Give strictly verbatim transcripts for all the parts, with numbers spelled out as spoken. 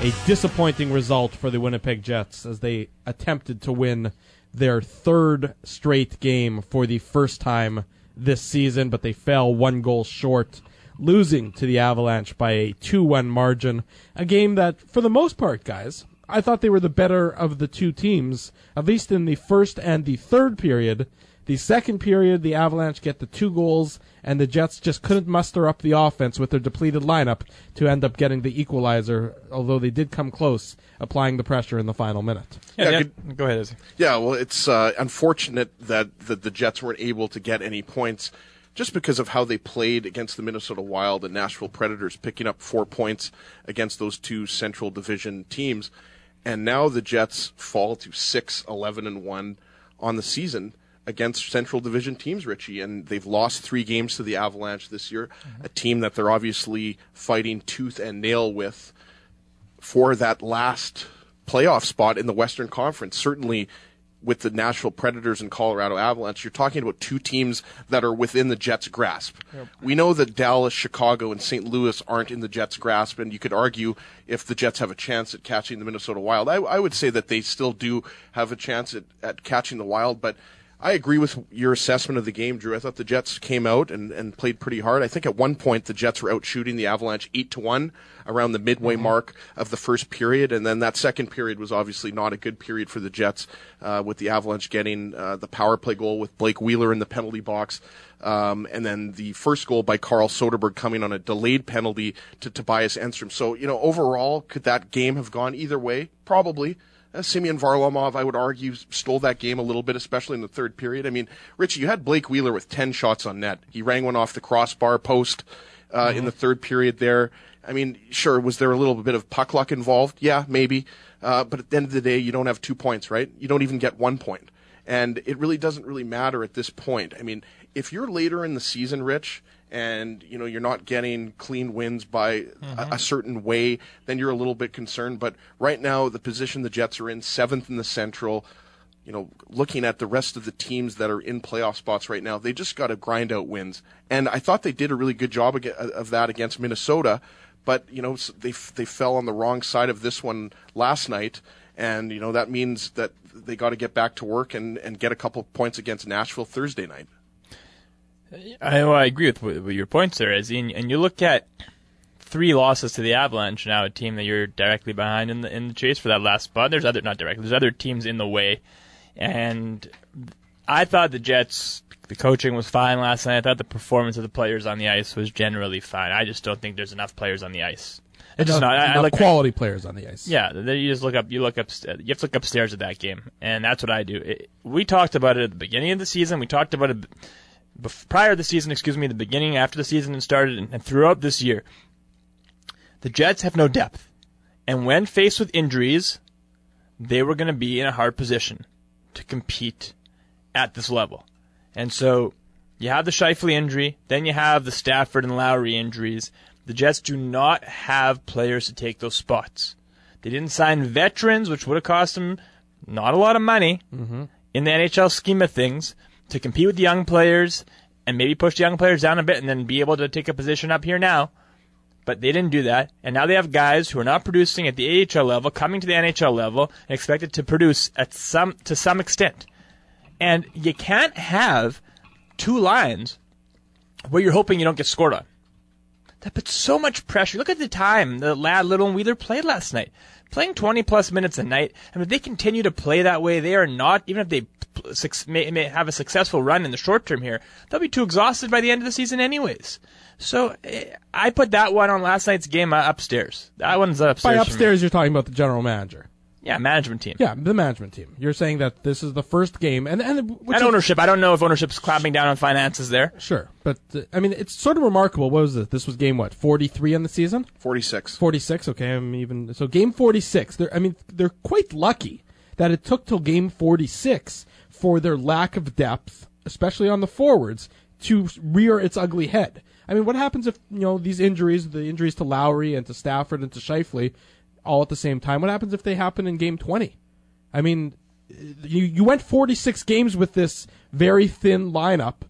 a disappointing result for the Winnipeg Jets as they attempted to win their third straight game for the first time this season, but they fell one goal short, losing to the Avalanche by a two one margin. A game that, for the most part, guys, I thought they were the better of the two teams, at least in the first and the third period. The second period, the Avalanche get the two goals, and the Jets just couldn't muster up the offense with their depleted lineup to end up getting the equalizer, although they did come close, applying the pressure in the final minute. Yeah, yeah, good, go ahead, Izzy. Yeah, well, it's uh, unfortunate that, that the Jets weren't able to get any points just because of how they played against the Minnesota Wild and Nashville Predators, picking up four points against those two Central Division teams. And now the Jets fall to six eleven and one on the season against Central Division teams, Richie, and they've lost three games to the Avalanche this year, mm-hmm. a team that they're obviously fighting tooth and nail with for that last playoff spot in the Western Conference. Certainly with the Nashville Predators and Colorado Avalanche, you're talking about two teams that are within the Jets' grasp. Yep. We know that Dallas, Chicago, and Saint Louis aren't in the Jets' grasp, and you could argue if the Jets have a chance at catching the Minnesota Wild. I, I would say that they still do have a chance at, at catching the Wild, but I agree with your assessment of the game, Drew. I thought the Jets came out and, and played pretty hard. I think at one point the Jets were out shooting the Avalanche eight to one around the midway mm-hmm. mark of the first period, and then that second period was obviously not a good period for the Jets, uh, with the Avalanche getting uh, the power play goal with Blake Wheeler in the penalty box, um, and then the first goal by Carl Soderberg coming on a delayed penalty to Tobias Enstrom. So, you know, overall, could that game have gone either way? Probably. Uh, Semyon Varlamov, I would argue, stole that game a little bit, especially in the third period. I mean, Richie, you had Blake Wheeler with ten shots on net. He rang one off the crossbar post uh, mm-hmm. in the third period there. I mean, sure, was there a little bit of puck luck involved? Yeah, maybe. Uh, but at the end of the day, you don't have two points, right? You don't even get one point. And it really doesn't really matter at this point. I mean, if you're later in the season, Rich, and you know you're not getting clean wins by mm-hmm. a, a certain way, then you're a little bit concerned. But right now, the position the Jets are in, seventh in the Central, you know, looking at the rest of the teams that are in playoff spots right now, they just got to grind out wins. And I thought they did a really good job of that against Minnesota, but you know they they fell on the wrong side of this one last night, and you know that means that they got to get back to work and, and get a couple points against Nashville Thursday night. I, well, I agree with, with your points there, Izzy. And, and you look at three losses to the Avalanche now, a team that you're directly behind in the in the chase for that last spot. There's other, not directly, there's other teams in the way. And I thought the Jets, the coaching was fine last night. I thought the performance of the players on the ice was generally fine. I just don't think there's enough players on the ice. It's just not, I, I look, quality players on the ice. Yeah, you just look up. You look up. You have to look upstairs at that game, and that's what I do. It, we talked about it at the beginning of the season. We talked about it before, prior to the season. Excuse me, the beginning after the season started, and, and throughout this year. The Jets have no depth, and when faced with injuries, they were going to be in a hard position to compete at this level. And so you have the Scheifele injury, then you have the Stafford and Lowry injuries. The Jets do not have players to take those spots. They didn't sign veterans, which would have cost them not a lot of money mm-hmm. in the N H L scheme of things, to compete with the young players and maybe push the young players down a bit and then be able to take a position up here now. But they didn't do that, and now they have guys who are not producing at the A H L level, coming to the N H L level, and expected to produce at some to some extent. And you can't have two lines where you're hoping you don't get scored on. That puts so much pressure. Look at the time the Ladd, Little, and Wheeler played last night. Playing twenty-plus minutes a night. And if they continue to play that way, they are not, even if they may, may have a successful run in the short term here, they'll be too exhausted by the end of the season anyways. So I put that one on last night's game upstairs. That one's upstairs. By upstairs, you're talking about the general manager. Yeah, management team. Yeah, the management team. You're saying that this is the first game, and and, which and ownership. I don't know if ownership's clamping down on finances there. Sure, but uh, I mean, it's sort of remarkable. What was it? This was game what? forty-three in the season. forty-six. forty-six. Okay, I'm even so. Game forty-six. They're, I mean, they're quite lucky that it took till game forty-six for their lack of depth, especially on the forwards, to rear its ugly head. I mean, what happens if you know these injuries, the injuries to Lowry and to Stafford and to Scheifele, all at the same time? What happens if they happen in game twenty? I mean, you you went forty-six games with this very thin lineup,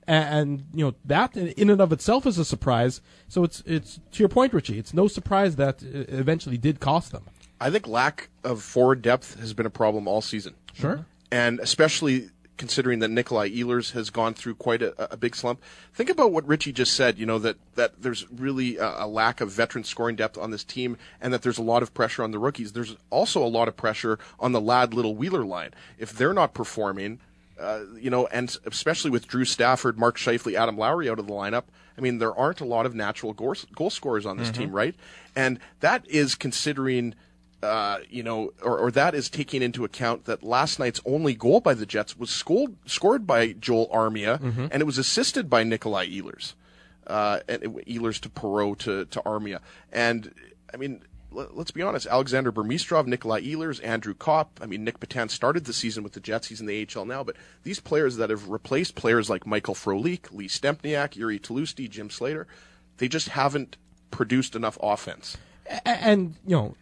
and, and you know that in and of itself is a surprise. So it's it's to your point, Richie. It's no surprise that it eventually did cost them. I think lack of forward depth has been a problem all season. Sure, and especially considering that Nikolai Ehlers has gone through quite a, a big slump. Think about what Richie just said, you know, that, that there's really a, a lack of veteran scoring depth on this team and that there's a lot of pressure on the rookies. There's also a lot of pressure on the Ladd Little Wheeler line. If they're not performing, uh, you know, and especially with Drew Stafford, Mark Scheifele, Adam Lowry out of the lineup, I mean, there aren't a lot of natural goal, goal scorers on this mm-hmm. team, right? And that is considering... Uh, you know, or, or that is taking into account that last night's only goal by the Jets was scored, scored by Joel Armia, mm-hmm. and it was assisted by Nikolai Ehlers. Uh, and it, Ehlers to Perreault to, to Armia. And, I mean, let, let's be honest, Alexander Burmistrov, Nikolai Ehlers, Andrew Kopp, I mean, Nick Petan started the season with the Jets, he's in the A H L now, but these players that have replaced players like Michael Frolik, Lee Stempniak, Yuri Tlusty, Jim Slater, they just haven't produced enough offense. And, you know,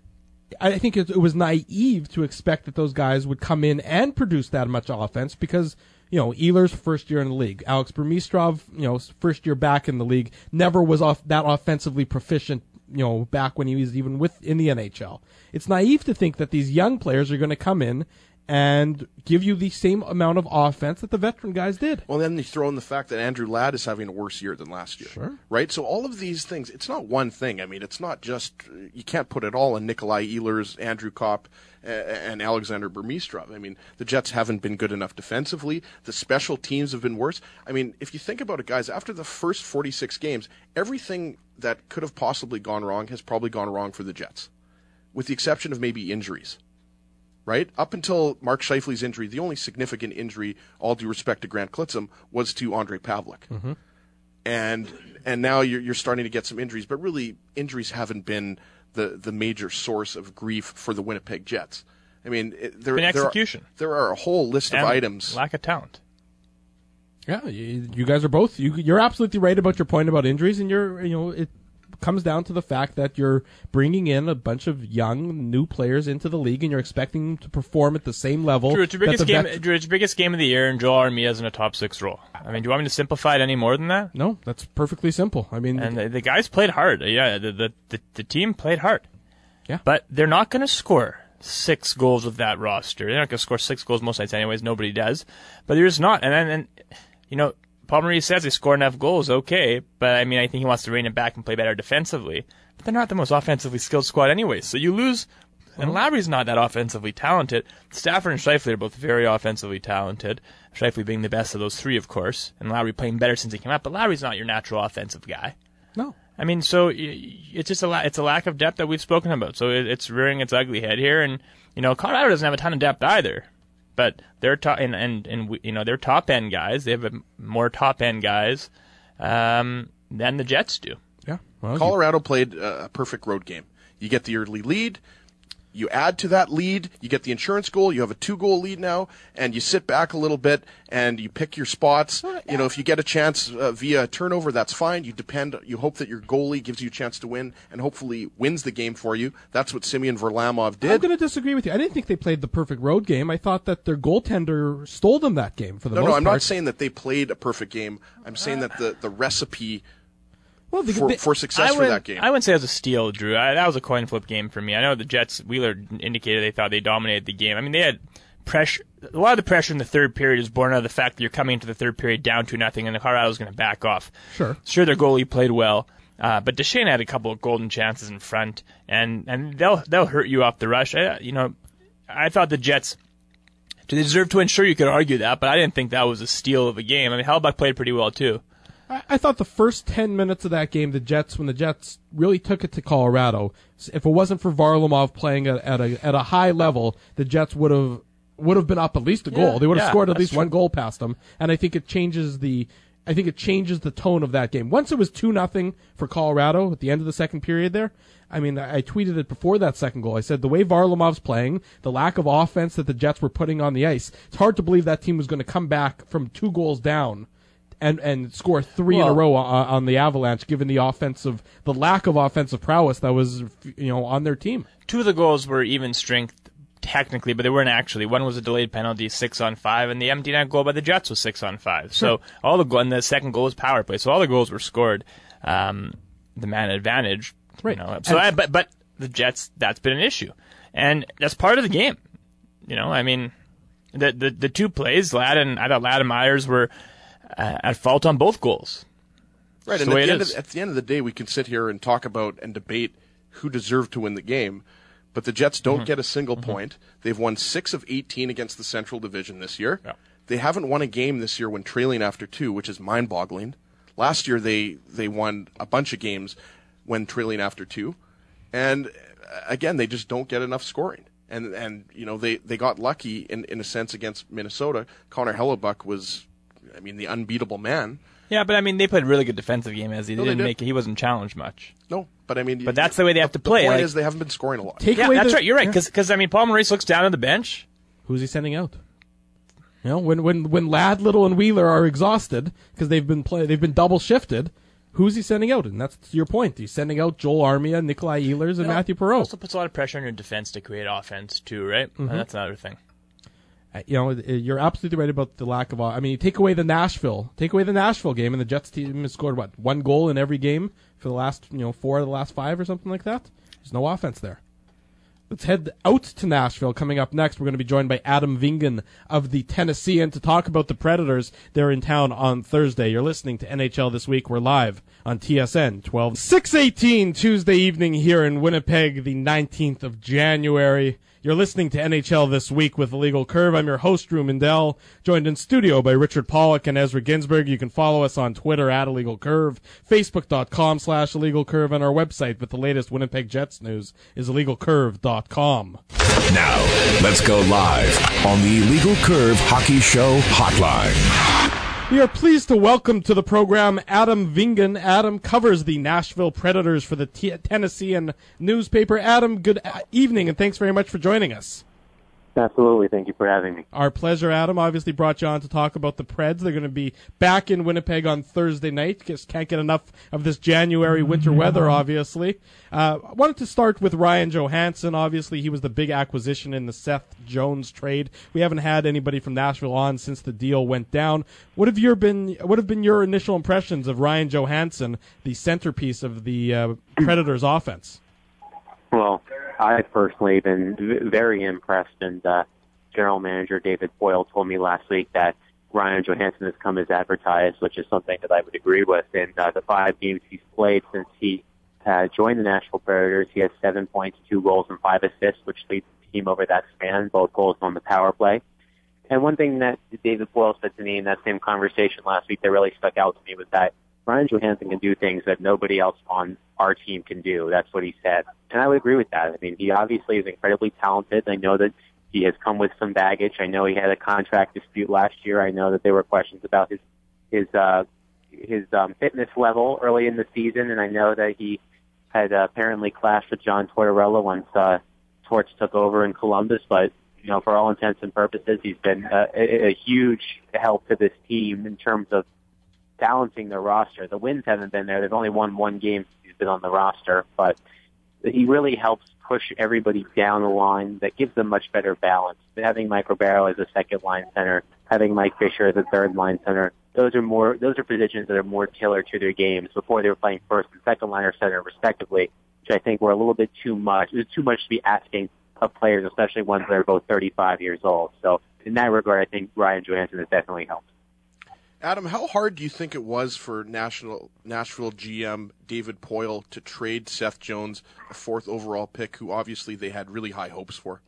I think it, it was naive to expect that those guys would come in and produce that much offense because, you know, Ehlers first year in the league, Alex Burmistrov, you know, first year back in the league, never was off that offensively proficient, you know, back when he was even with in the N H L. It's naive to think that these young players are going to come in and give you the same amount of offense that the veteran guys did. Well, then you throw in the fact that Andrew Ladd is having a worse year than last year. Sure. Right? So all of these things, it's not one thing. I mean, it's not just, you can't put it all on Nikolai Ehlers, Andrew Kopp, uh, and Alexander Burmistrov. I mean, the Jets haven't been good enough defensively. The special teams have been worse. I mean, if you think about it, guys, after the first forty-six games, everything that could have possibly gone wrong has probably gone wrong for the Jets, with the exception of maybe injuries. Right? Up until Mark Scheifele's injury, the only significant injury, all due respect to Grant Klitzum, was to Andrei Pavlik. Mm-hmm. And and now you're, you're starting to get some injuries, but really injuries haven't been the, the major source of grief for the Winnipeg Jets. I mean, it, there, been there, execution. Are, there are a whole list and of items. Lack of talent. Yeah, you, you guys are both, you, you're absolutely right about your point about injuries, and you're, you know, it comes down to the fact that you're bringing in a bunch of young, new players into the league, and you're expecting them to perform at the same level. Drew, it's your biggest game. vet- Drew, it's your biggest game of the year, and Joel Armia is in a top six role. I mean, do you want me to simplify it any more than that? No, that's perfectly simple. I mean, and the, the guys played hard. Yeah, the the the, the team played hard. Yeah, but they're not going to score six goals with that roster. They're not going to score six goals most nights, anyways. Nobody does. But they're just not. And then, and you know, Paul Maurice says they score enough goals, okay, but I mean, I think he wants to rein it back and play better defensively. But they're not the most offensively skilled squad anyway, so you lose. And Lowry's not that offensively talented. Stafford and Scheifele are both very offensively talented. Scheifele being the best of those three, of course, and Lowry playing better since he came out. But Lowry's not your natural offensive guy. No. I mean, so it's just a la- it's a lack of depth that we've spoken about. So it's rearing its ugly head here, and you know, Colorado doesn't have a ton of depth either. But they're top and, and and you know they're top end guys. They have a, more top end guys um, than the Jets do. Yeah, well, Colorado you... played a perfect road game. You get the early lead. You add to that lead, you get the insurance goal, you have a two-goal lead now, and you sit back a little bit and you pick your spots. You know, if you get a chance uh, via a turnover, that's fine. You depend, you hope that your goalie gives you a chance to win and hopefully wins the game for you. That's what Semyon Varlamov did. I'm going to disagree with you. I didn't think they played the perfect road game. I thought that their goaltender stole them that game for the no, most No, part. I'm not saying that they played a perfect game. I'm saying that the, the recipe... Well, the, for, the, for success I for would, that game. I wouldn't say it was a steal, Drew. I, that was a coin flip game for me. I know the Jets, Wheeler indicated they thought they dominated the game. I mean, they had pressure. A lot of the pressure in the third period is born out of the fact that you're coming into the third period down to nothing, and the Colorado's going to back off. Sure. Sure, their goalie played well, uh, but Duchesne had a couple of golden chances in front, and, and they'll they'll hurt you off the rush. I, you know, I thought the Jets, they deserved to win. Sure, you could argue that, but I didn't think that was a steal of a game. I mean, Hellebuyck played pretty well, too. I thought the first ten minutes of that game, the Jets, when the Jets really took it to Colorado, if it wasn't for Varlamov playing at, at a at a high level, the Jets would have would have been up at least a goal. Yeah, they would have yeah, scored at least true. one goal past them, and I think it changes the I think it changes the tone of that game. Once it was two nothing for Colorado at the end of the second period there, I mean, I tweeted it before that second goal. I said the way Varlamov's playing, the lack of offense that the Jets were putting on the ice, it's hard to believe that team was going to come back from two goals down and and score three well, in a row on, on the Avalanche, given the offensive, the lack of offensive prowess that was, you know, on their team. Two of the goals were even strength technically, but they weren't actually. One was a delayed penalty, six on five, and the empty net goal by the Jets was six on five. So all the go- and the second goal was power play. So all the goals were scored. Um, the man advantage, right? You know, so I, but but the Jets, that's been an issue, and that's part of the game. You know, I mean, the the, the two plays, Ladd and I thought Ladd and Myers were uh, at fault on both goals. Right, That's and the at way the, it end is. of, at the end of the day, we can sit here and talk about and debate who deserved to win the game, but the Jets don't mm-hmm. get a single mm-hmm. point. They've won six of eighteen against the Central Division this year. Yeah. They haven't won a game this year when trailing after two, which is mind-boggling. Last year, they, they won a bunch of games when trailing after two. And, uh, again, they just don't get enough scoring. And, and you know, they, they got lucky in, in a sense against Minnesota. Connor Hellebuck was, I mean, the unbeatable man. Yeah, but I mean, they played a really good defensive game as he no, didn't did. make it. He wasn't challenged much. No, but I mean, but that's the way they have to play. The point like, is they haven't been scoring a lot. Take yeah, away that's the, right. You're right. Because, yeah. I mean, Paul Maurice looks down at the bench. Who's he sending out? You know, when when when Ladd, Little, and Wheeler are exhausted because they've been play they've been double shifted. Who's he sending out? And that's your point. He's sending out Joel Armia, Nikolai Ehlers, and you know, Matthew Perreault. Also puts a lot of pressure on your defense to create offense too, right? Mm-hmm. And that's another thing. Uh, you know, you're absolutely right about the lack of. I mean, you take away the Nashville, take away the Nashville game, and the Jets team has scored what one goal in every game for the last, you know, four of the last five or something like that. There's no offense there. Let's head out to Nashville. Coming up next, we're going to be joined by Adam Vingan of the Tennessean to talk about the Predators. They're in town on Thursday. You're listening to N H L This Week. We're live on T S N twelve six eighteen Tuesday evening here in Winnipeg, the nineteenth of January. You're listening to N H L This Week with Illegal Curve. I'm your host, Drew Mindell, joined in studio by Richard Pollock and Ezra Ginsberg. You can follow us on Twitter at Illegal Curve, Facebook.com slash Illegal Curve, and our website with the latest Winnipeg Jets news is illegal curve dot com. Now, let's go live on the Illegal Curve Hockey Show Hotline. We are pleased to welcome to the program Adam Vingan. Adam covers the Nashville Predators for the T- Tennessean newspaper. Adam, good evening, and thanks very much for joining us. Absolutely. Thank you for having me. Our pleasure, Adam. Obviously brought you on to talk about the Preds. They're going to be back in Winnipeg on Thursday night. Just can't get enough of this January winter weather, obviously. Uh, I wanted to start with Ryan Johansson. Obviously, he was the big acquisition in the Seth Jones trade. We haven't had anybody from Nashville on since the deal went down. What have your been? What have been your initial impressions of Ryan Johansson, the centerpiece of the uh, Predators' offense? Well, I've personally been v- very impressed, and uh, General Manager David Boyle told me last week that Ryan Johansson has come as advertised, which is something that I would agree with. In uh, the five games he's played since he uh, joined the Nashville Predators, he has seven points, two goals, and five assists, which leads the team over that span, both goals on the power play. And one thing that David Boyle said to me in that same conversation last week that really stuck out to me was that Ryan Johansson can do things that nobody else on our team can do. That's what he said. And I would agree with that. I mean, he obviously is incredibly talented. I know that he has come with some baggage. I know he had a contract dispute last year. I know that there were questions about his his uh, his um, fitness level early in the season, and I know that he had uh, apparently clashed with John Tortorella once uh, Torch took over in Columbus. But you know, for all intents and purposes, he's been uh, a, a huge help to this team in terms of balancing their roster. The wins haven't been there. They've only won one game since he's been on the roster, but he really helps push everybody down the line. That gives them much better balance. Having Mike Ribeiro as a second line center, having Mike Fisher as a third line center, those are more, those are positions that are more tailored to their games. Before they were playing first and second line or center respectively, which I think were a little bit too much. It was too much to be asking of players, especially ones that are both thirty-five years old. So in that regard, I think Ryan Johansson has definitely helped. Adam, how hard do you think it was for National, Nashville G M David Poile to trade Seth Jones, a fourth overall pick, who obviously they had really high hopes for?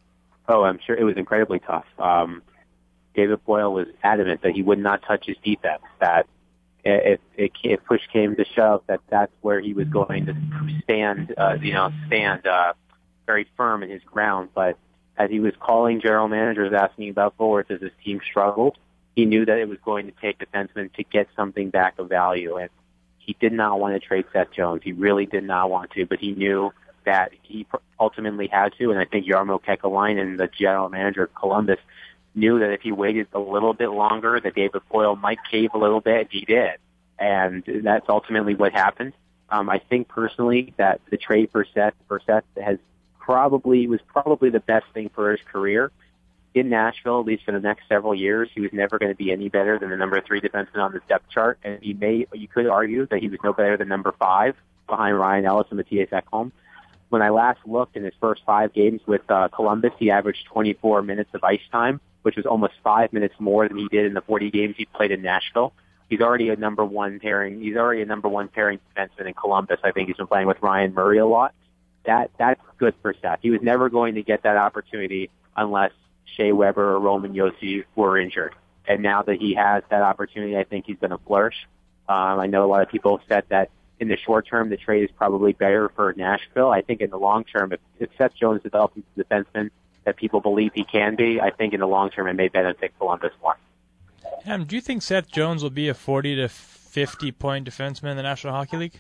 Oh, I'm sure it was incredibly tough. Um, David Poile was adamant that he would not touch his defense, that if, if, if push came to shove, that that's where he was going to stand, uh, you know, stand uh, very firm in his ground. But as he was calling general managers asking about forwards as his team struggled, he knew that it was going to take defensemen to get something back of value, and he did not want to trade Seth Jones. He really did not want to, but he knew that he ultimately had to, and I think Jarmo Kekalainen, the general manager of Columbus, knew that if he waited a little bit longer, that David Poile might cave a little bit. He did, and that's ultimately what happened. Um, I think personally that the trade for Seth, for Seth has probably was probably the best thing for his career in Nashville, at least for the next several years. He was never going to be any better than the number three defenseman on the depth chart, and he may you could argue that he was no better than number five behind Ryan Ellis and Mattias Ekholm. When I last looked in his first five games with uh, Columbus, he averaged twenty-four minutes of ice time, which was almost five minutes more than he did in the forty games he played in Nashville. He's already a number one pairing. He's already a number one pairing defenseman in Columbus. I think he's been playing with Ryan Murray a lot. That that's good for Seth. He was never going to get that opportunity unless Shea Weber or Roman Josi were injured. And now that he has that opportunity, I think he's going to flourish. Um, I know a lot of people have said that in the short term, the trade is probably better for Nashville. I think in the long term, if, if Seth Jones develops into the defenseman that people believe he can be, I think in the long term it may benefit Columbus more. Adam, do you think Seth Jones will be a forty to fifty point defenseman in the National Hockey League?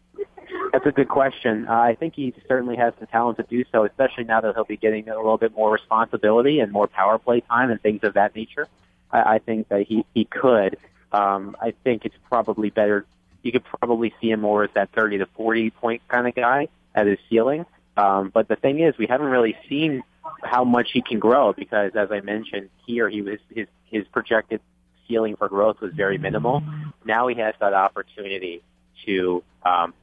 That's a good question. Uh, I think he certainly has the talent to do so, especially now that he'll be getting a little bit more responsibility and more power play time and things of that nature. I, I think that he, he could. Um, I think it's probably better. You could probably see him more as that thirty to forty point kind of guy at his ceiling. Um, but the thing is, we haven't really seen how much he can grow because, as I mentioned here, he was his his projected ceiling for growth was very minimal. Now he has that opportunity to um,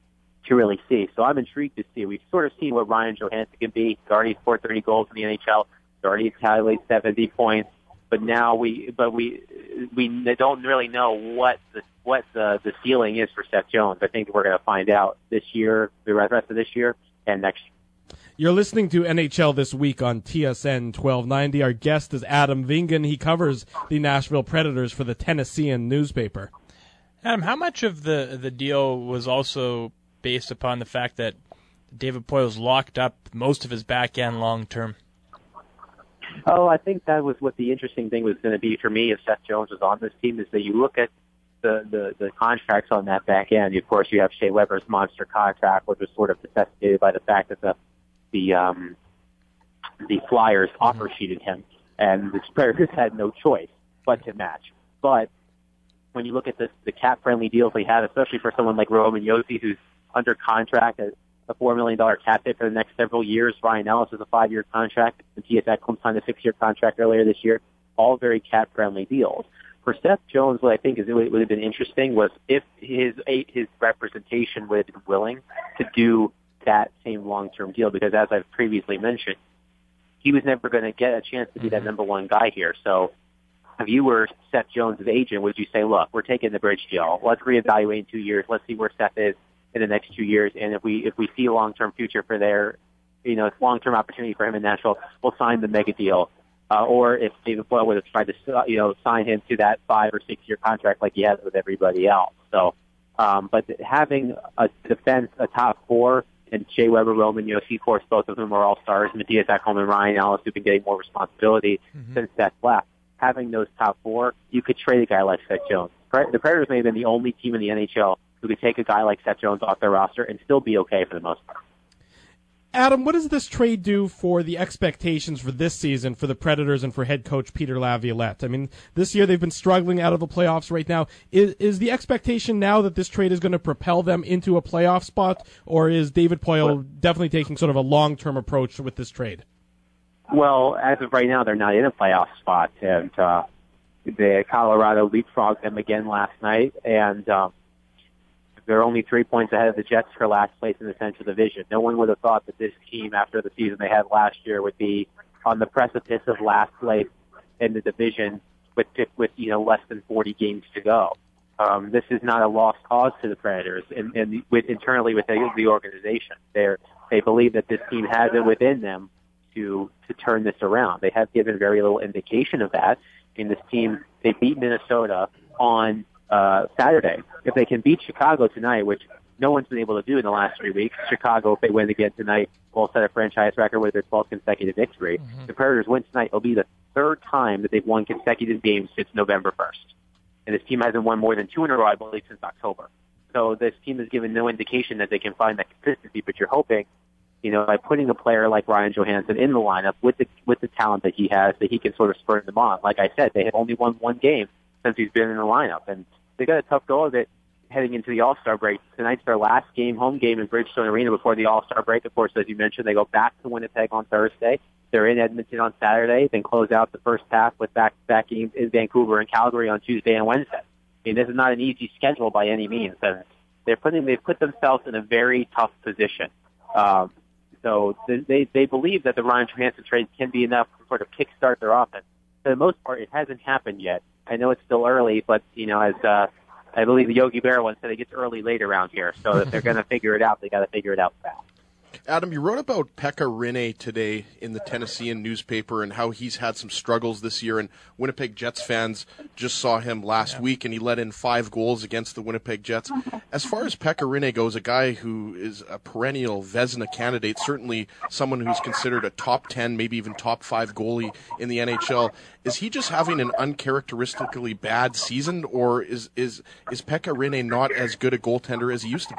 to really see. So I'm intrigued to see. We've sort of seen what Ryan Johansson can be. He's already scored thirty goals in the N H L. He's already tallied seventy points. But now we, but we, we don't really know what the what the, the ceiling is for Seth Jones. I think we're going to find out this year, the rest of this year, and next year. You're listening to N H L This Week on T S N twelve ninety. Our guest is Adam Vingan. He covers the Nashville Predators for the Tennessean newspaper. Adam, how much of the, the deal was also based upon the fact that David Poile's locked up most of his back end long term? Oh, I think that was what the interesting thing was going to be for me if Seth Jones was on this team, is that you look at the, the, the contracts on that back end. Of course, you have Shea Weber's monster contract, which was sort of necessitated by the fact that the the um, the Flyers offer sheeted him, and the Predators had no choice but to match. But when you look at the, the cap-friendly deals they had, especially for someone like Roman Josi, who's under contract at a four million dollars cap hit for the next several years. Ryan Ellis is a five-year contract. Mattias Ekholm signed a six-year contract earlier this year. All very cap-friendly deals. For Seth Jones, what I think is what would have been interesting was if his his representation would have been willing to do that same long-term deal, because as I've previously mentioned, he was never going to get a chance to be that number one guy here. So if you were Seth Jones' agent, would you say, look, we're taking the bridge deal. Let's reevaluate in two years. Let's see where Seth is in the next two years. And if we if we see a long-term future for their, you know, long-term opportunity for him in Nashville, we'll sign the mega deal. Uh, or if David Poile would have tried to, you know, sign him to that five or six-year contract like he has with everybody else. So, um, but having a defense, a top four, and Shea Weber, Roman Josi, of course, both of whom are all-stars, Mattias Ekholm and Ryan Ellis, who've been getting more responsibility mm-hmm. since Seth left. Having those top four, you could trade a guy like Seth Jones. The Predators may have been the only team in the N H L who could take a guy like Seth Jones off their roster and still be okay for the most part. Adam, what does this trade do for the expectations for this season for the Predators and for head coach Peter Laviolette? I mean, this year they've been struggling out of the playoffs right now. Is, is the expectation now that this trade is going to propel them into a playoff spot, or is David Poile well, definitely taking sort of a long-term approach with this trade? Well, as of right now, they're not in a playoff spot, and uh, the Colorado leapfrogged them again last night, and um, they're only three points ahead of the Jets for last place in the Central Division. No one would have thought that this team, after the season they had last year, would be on the precipice of last place in the division with, with you know, less than forty games to go. Um, this is not a lost cause to the Predators, and, and with, internally with the, the organization. They're, they believe that this team has it within them to to turn this around. They have given very little indication of that. In this team, they beat Minnesota on uh, Saturday. If they can beat Chicago tonight, which no one's been able to do in the last three weeks, Chicago, if they win again tonight, will set a franchise record with their twelfth consecutive victory. Mm-hmm. The Predators win tonight. It'll be the third time that they've won consecutive games since November first. And this team hasn't won more than two in a row, I believe, since October. So this team has given no indication that they can find that consistency, but you're hoping, you know, by putting a player like Ryan Johansson in the lineup with the with the talent that he has, that he can sort of spur them on. Like I said, they have only won one game since he's been in the lineup, and they got a tough go of it heading into the All-Star break. Tonight's their last game, home game in Bridgestone Arena before the All-Star break. Of course, as you mentioned, they go back to Winnipeg on Thursday. They're in Edmonton on Saturday, then close out the first half with back-to-back games in Vancouver and Calgary on Tuesday and Wednesday. I mean, this is not an easy schedule by any means, and they're putting they've put themselves in a very tough position. Um, so they they believe that the Ryan Johansson trade can be enough to sort of kickstart their offense. For the most part, it hasn't happened yet. I know it's still early, but you know, as uh, I believe the Yogi Berra once said, it gets early late around here. So if they're going to figure it out, they got to figure it out fast. Adam, you wrote about Pekka Rinne today in the Tennessean newspaper and how he's had some struggles this year, and Winnipeg Jets fans just saw him last yeah. week, and he let in five goals against the Winnipeg Jets. As far as Pekka Rinne goes, a guy who is a perennial Vezina candidate, certainly someone who's considered a top ten, maybe even top five goalie in the N H L, is he just having an uncharacteristically bad season, or is, is, is Pekka Rinne not as good a goaltender as he used to be?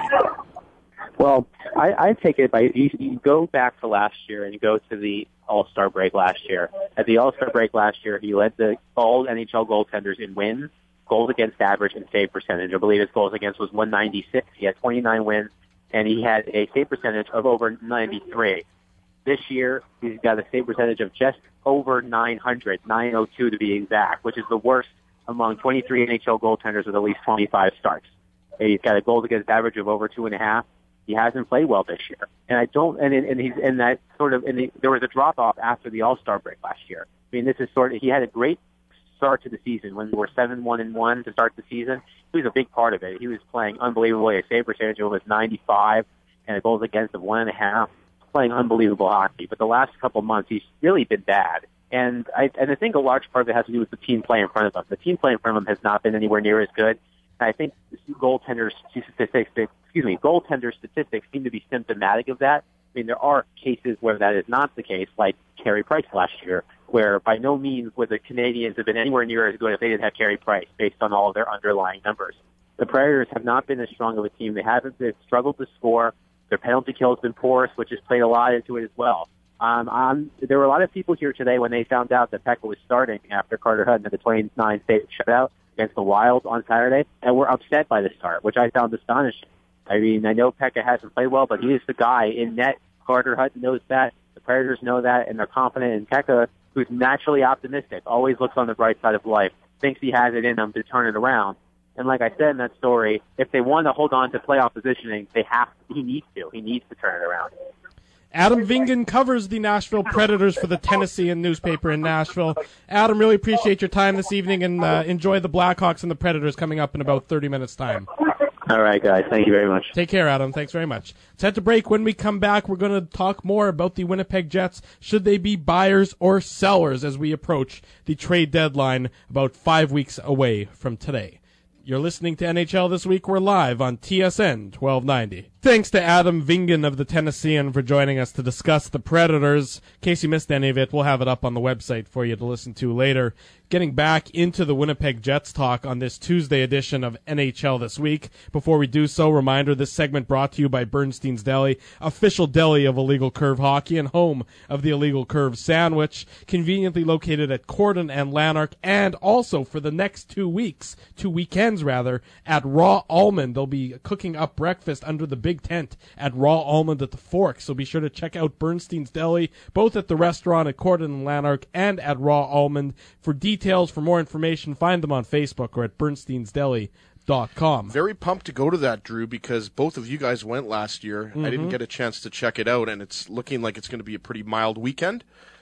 Well, I, I take it by you, you go back to last year and you go to the All-Star break last year. At the All-Star break last year, he led the all N H L goaltenders in wins, goals against average, and save percentage. I believe his goals against was one ninety-six. He had twenty-nine wins, and he had a save percentage of over ninety-three. This year, he's got a save percentage of just over nine hundred, nine oh two to be exact, which is the worst among twenty-three N H L goaltenders with at least twenty-five starts. He's got a goals against average of over two and a half. He hasn't played well this year, and I don't. And and he's in that sort of. And the, there was a drop off after the All-Star break last year. I mean, this is sort of. He had a great start to the season when we were seven one and one to start the season. He was a big part of it. He was playing unbelievably. A save percentage of was ninety-five, and a goals against of one and a half. Playing unbelievable hockey. But the last couple of months, he's really been bad. And I and I think a large part of it has to do with the team play in front of him. The team play in front of him has not been anywhere near as good. I think goaltenders statistics, excuse me, goaltender statistics seem to be symptomatic of that. I mean, there are cases where that is not the case, like Carey Price last year, where by no means would the Canadians have been anywhere near as good if they didn't have Carey Price, based on all of their underlying numbers. The Predators have not been as strong of a team. They haven't they've struggled to score. Their penalty kill has been porous, which has played a lot into it as well. Um, um, there were a lot of people here today when they found out that Pekka was starting after Carter Hutton had the twenty-nine save shutout against the Wild on Saturday, and were upset by the start, which I found astonishing. I mean, I know Pekka hasn't played well, but he is the guy in net. Carter Hutton knows that. The Predators know that, and they're confident in Pekka, who's naturally optimistic, always looks on the bright side of life, thinks he has it in him to turn it around. And like I said in that story, if they want to hold on to playoff positioning, they have. He needs to. He needs to turn it around. Adam Vingan covers the Nashville Predators for the Tennessean newspaper in Nashville. Adam, really appreciate your time this evening, and uh, enjoy the Blackhawks and the Predators coming up in about thirty minutes' time. All right, guys. Thank you very much. Take care, Adam. Thanks very much. Let's head to break. When we come back, we're going to talk more about the Winnipeg Jets. Should they be buyers or sellers as we approach the trade deadline about five weeks away from today? You're listening to N H L This Week. We're live on T S N twelve ninety. Thanks to Adam Vingan of the Tennessean for joining us to discuss the Predators. In case you missed any of it, we'll have it up on the website for you to listen to later. Getting back into the Winnipeg Jets talk on this Tuesday edition of N H L This Week. Before we do so, reminder, this segment brought to you by Bernstein's Deli, official deli of Illegal Curve Hockey and home of the Illegal Curve Sandwich, conveniently located at Corden and Lanark, and also for the next two weeks, two weekends rather, at Raw Almond. They'll be cooking up breakfast under the big tent at Raw Almond at the Fork, so be sure to check out Bernstein's Deli, both at the restaurant at Corden and Lanark and at Raw Almond. For details, for more information, find them on Facebook or at bernsteins deli dot com. Very pumped to go to that, Drew, because both of you guys went last year. Mm-hmm. I didn't get a chance to check it out, and it's looking like it's going to be a pretty mild weekend.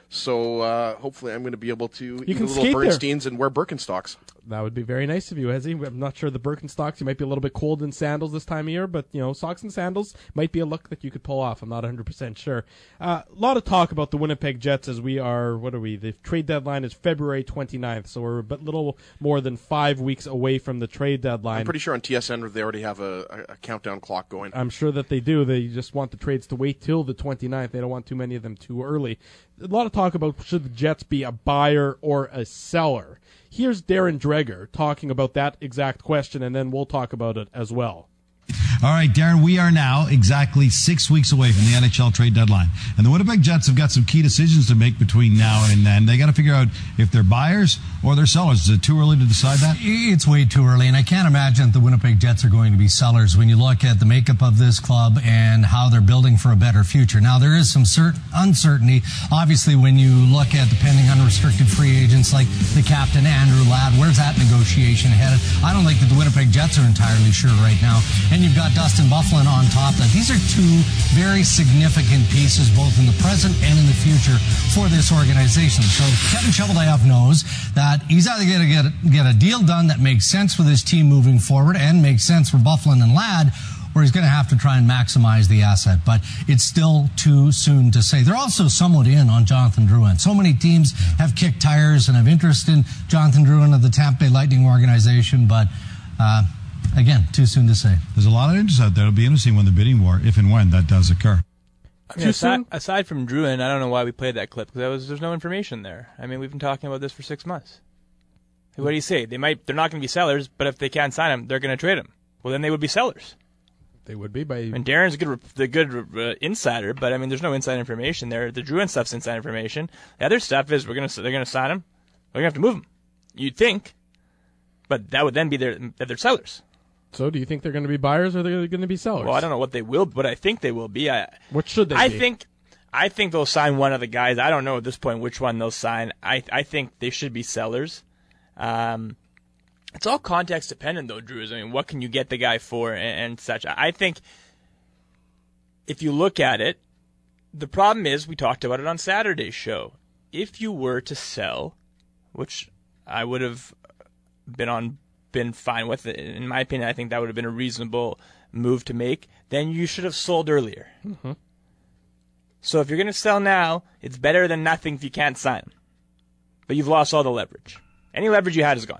So uh, hopefully I'm going to be able to you eat can a little Bernsteins there and wear Birkenstocks. That would be very nice of you, Ezzy. I'm not sure the Birkenstocks, you might be a little bit cold in sandals this time of year, but, you know, socks and sandals might be a look that you could pull off. I'm not one hundred percent sure. A uh, lot of talk about the Winnipeg Jets as we are, what are we, the trade deadline is February twenty-ninth, so we're a little more than five weeks away from the trade deadline. I'm pretty sure on T S N they already have a, a, a countdown clock going. I'm sure that they do. They just want the trades to wait till the twenty-ninth. They don't want too many of them too early. A lot of talk about should the Jets be a buyer or a seller. Here's Darren Dreger talking about that exact question, and then we'll talk about it as well. All right, Darren, we are now exactly six weeks away from the N H L trade deadline. And the Winnipeg Jets have got some key decisions to make between now and then. They got to figure out if they're buyers or they're sellers. Is it too early to decide that? It's way too early, and I can't imagine that the Winnipeg Jets are going to be sellers when you look at the makeup of this club and how they're building for a better future. Now, there is some cert- uncertainty, obviously, when you look at the pending unrestricted free agents like the captain, Andrew Ladd. Where's that negotiation headed? I don't think that the Winnipeg Jets are entirely sure right now. And you've got Dustin Byfuglien on top of that. These are two very significant pieces, both in the present and in the future, for this organization. So Kevin Cheveldayoff knows that he's either going to get, get a deal done that makes sense for this team moving forward and makes sense for Byfuglien and Ladd, or he's going to have to try and maximize the asset. But it's still too soon to say. They're also somewhat in on Jonathan Drouin. So many teams have kicked tires and have interest in Jonathan Drouin of the Tampa Bay Lightning organization, but uh, again, too soon to say. There's a lot of interest out there. It'll be interesting when the bidding war, if and when that does occur. I mean, aside, aside from Drouin, I don't know why we played that clip, because there's no information there. I mean, we've been talking about this for six months. What do you say? They might, they're not going to be sellers, but if they can't sign him, they're going to trade him. Well, then they would be sellers. They would be by. And Darren's a good, the good uh, insider, but I mean, there's no inside information there. The Drouin stuff's inside information. The other stuff is we're gonna, they're going to sign him. We're going to have to move him. You'd think, but that would then be their, that they're sellers. So, do you think they're going to be buyers or they're going to be sellers? Well, I don't know what they will, but I think they will be. I, what should they I be? think, I think they'll sign one of the guys. I don't know at this point which one they'll sign. I, I think they should be sellers. Um, it's all context dependent, though, Drew. I mean, what can you get the guy for and, and such? I think if you look at it, the problem is we talked about it on Saturday's show. If you were to sell, which I would have been on. been fine with it. In my opinion, I think that would have been a reasonable move to make. Then you should have sold earlier. Mm-hmm. So if you're going to sell now, it's better than nothing if you can't sign them. But you've lost all the leverage. Any leverage you had is gone.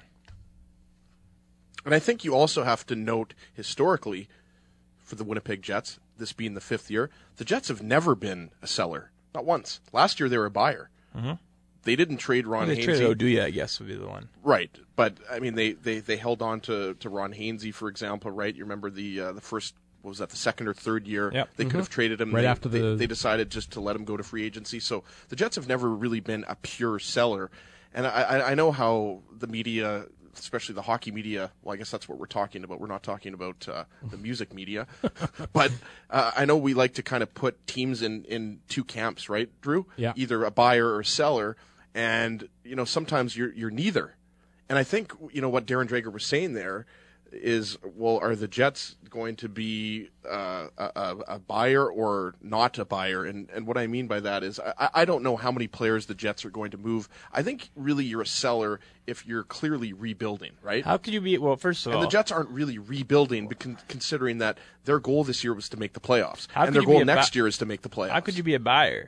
And I think you also have to note historically for the Winnipeg Jets, this being the fifth year, the Jets have never been a seller. Not once. Last year they were a buyer. Mm-hmm. They didn't trade Ron they Hainsey. They traded Oduya, I guess, would be the one. Right. But, I mean, they, they, they held on to, to Ron Hainsey, for example, right? You remember the uh, the first, what was that, the second or third year? Yep. They Mm-hmm. could have traded him. Right they, after the... They, they decided just to let him go to free agency. So the Jets have never really been a pure seller. And I, I know how the media, especially the hockey media, well, I guess that's what we're talking about. We're not talking about uh, the music media. But uh, I know we like to kind of put teams in, in two camps, right, Drew? Yeah. Either a buyer or a seller. And, you know, sometimes you're you're neither. And I think, you know, what Darren Dreger was saying there is, well, are the Jets going to be uh, a, a buyer or not a buyer? And, and what I mean by that is I, I don't know how many players the Jets are going to move. I think really you're a seller if you're clearly rebuilding, right? How could you be, well, first of and all. And the Jets aren't really rebuilding, but con- considering that their goal this year was to make the playoffs. How and their could you goal be a next bu- year is to make the playoffs. How could you be a buyer?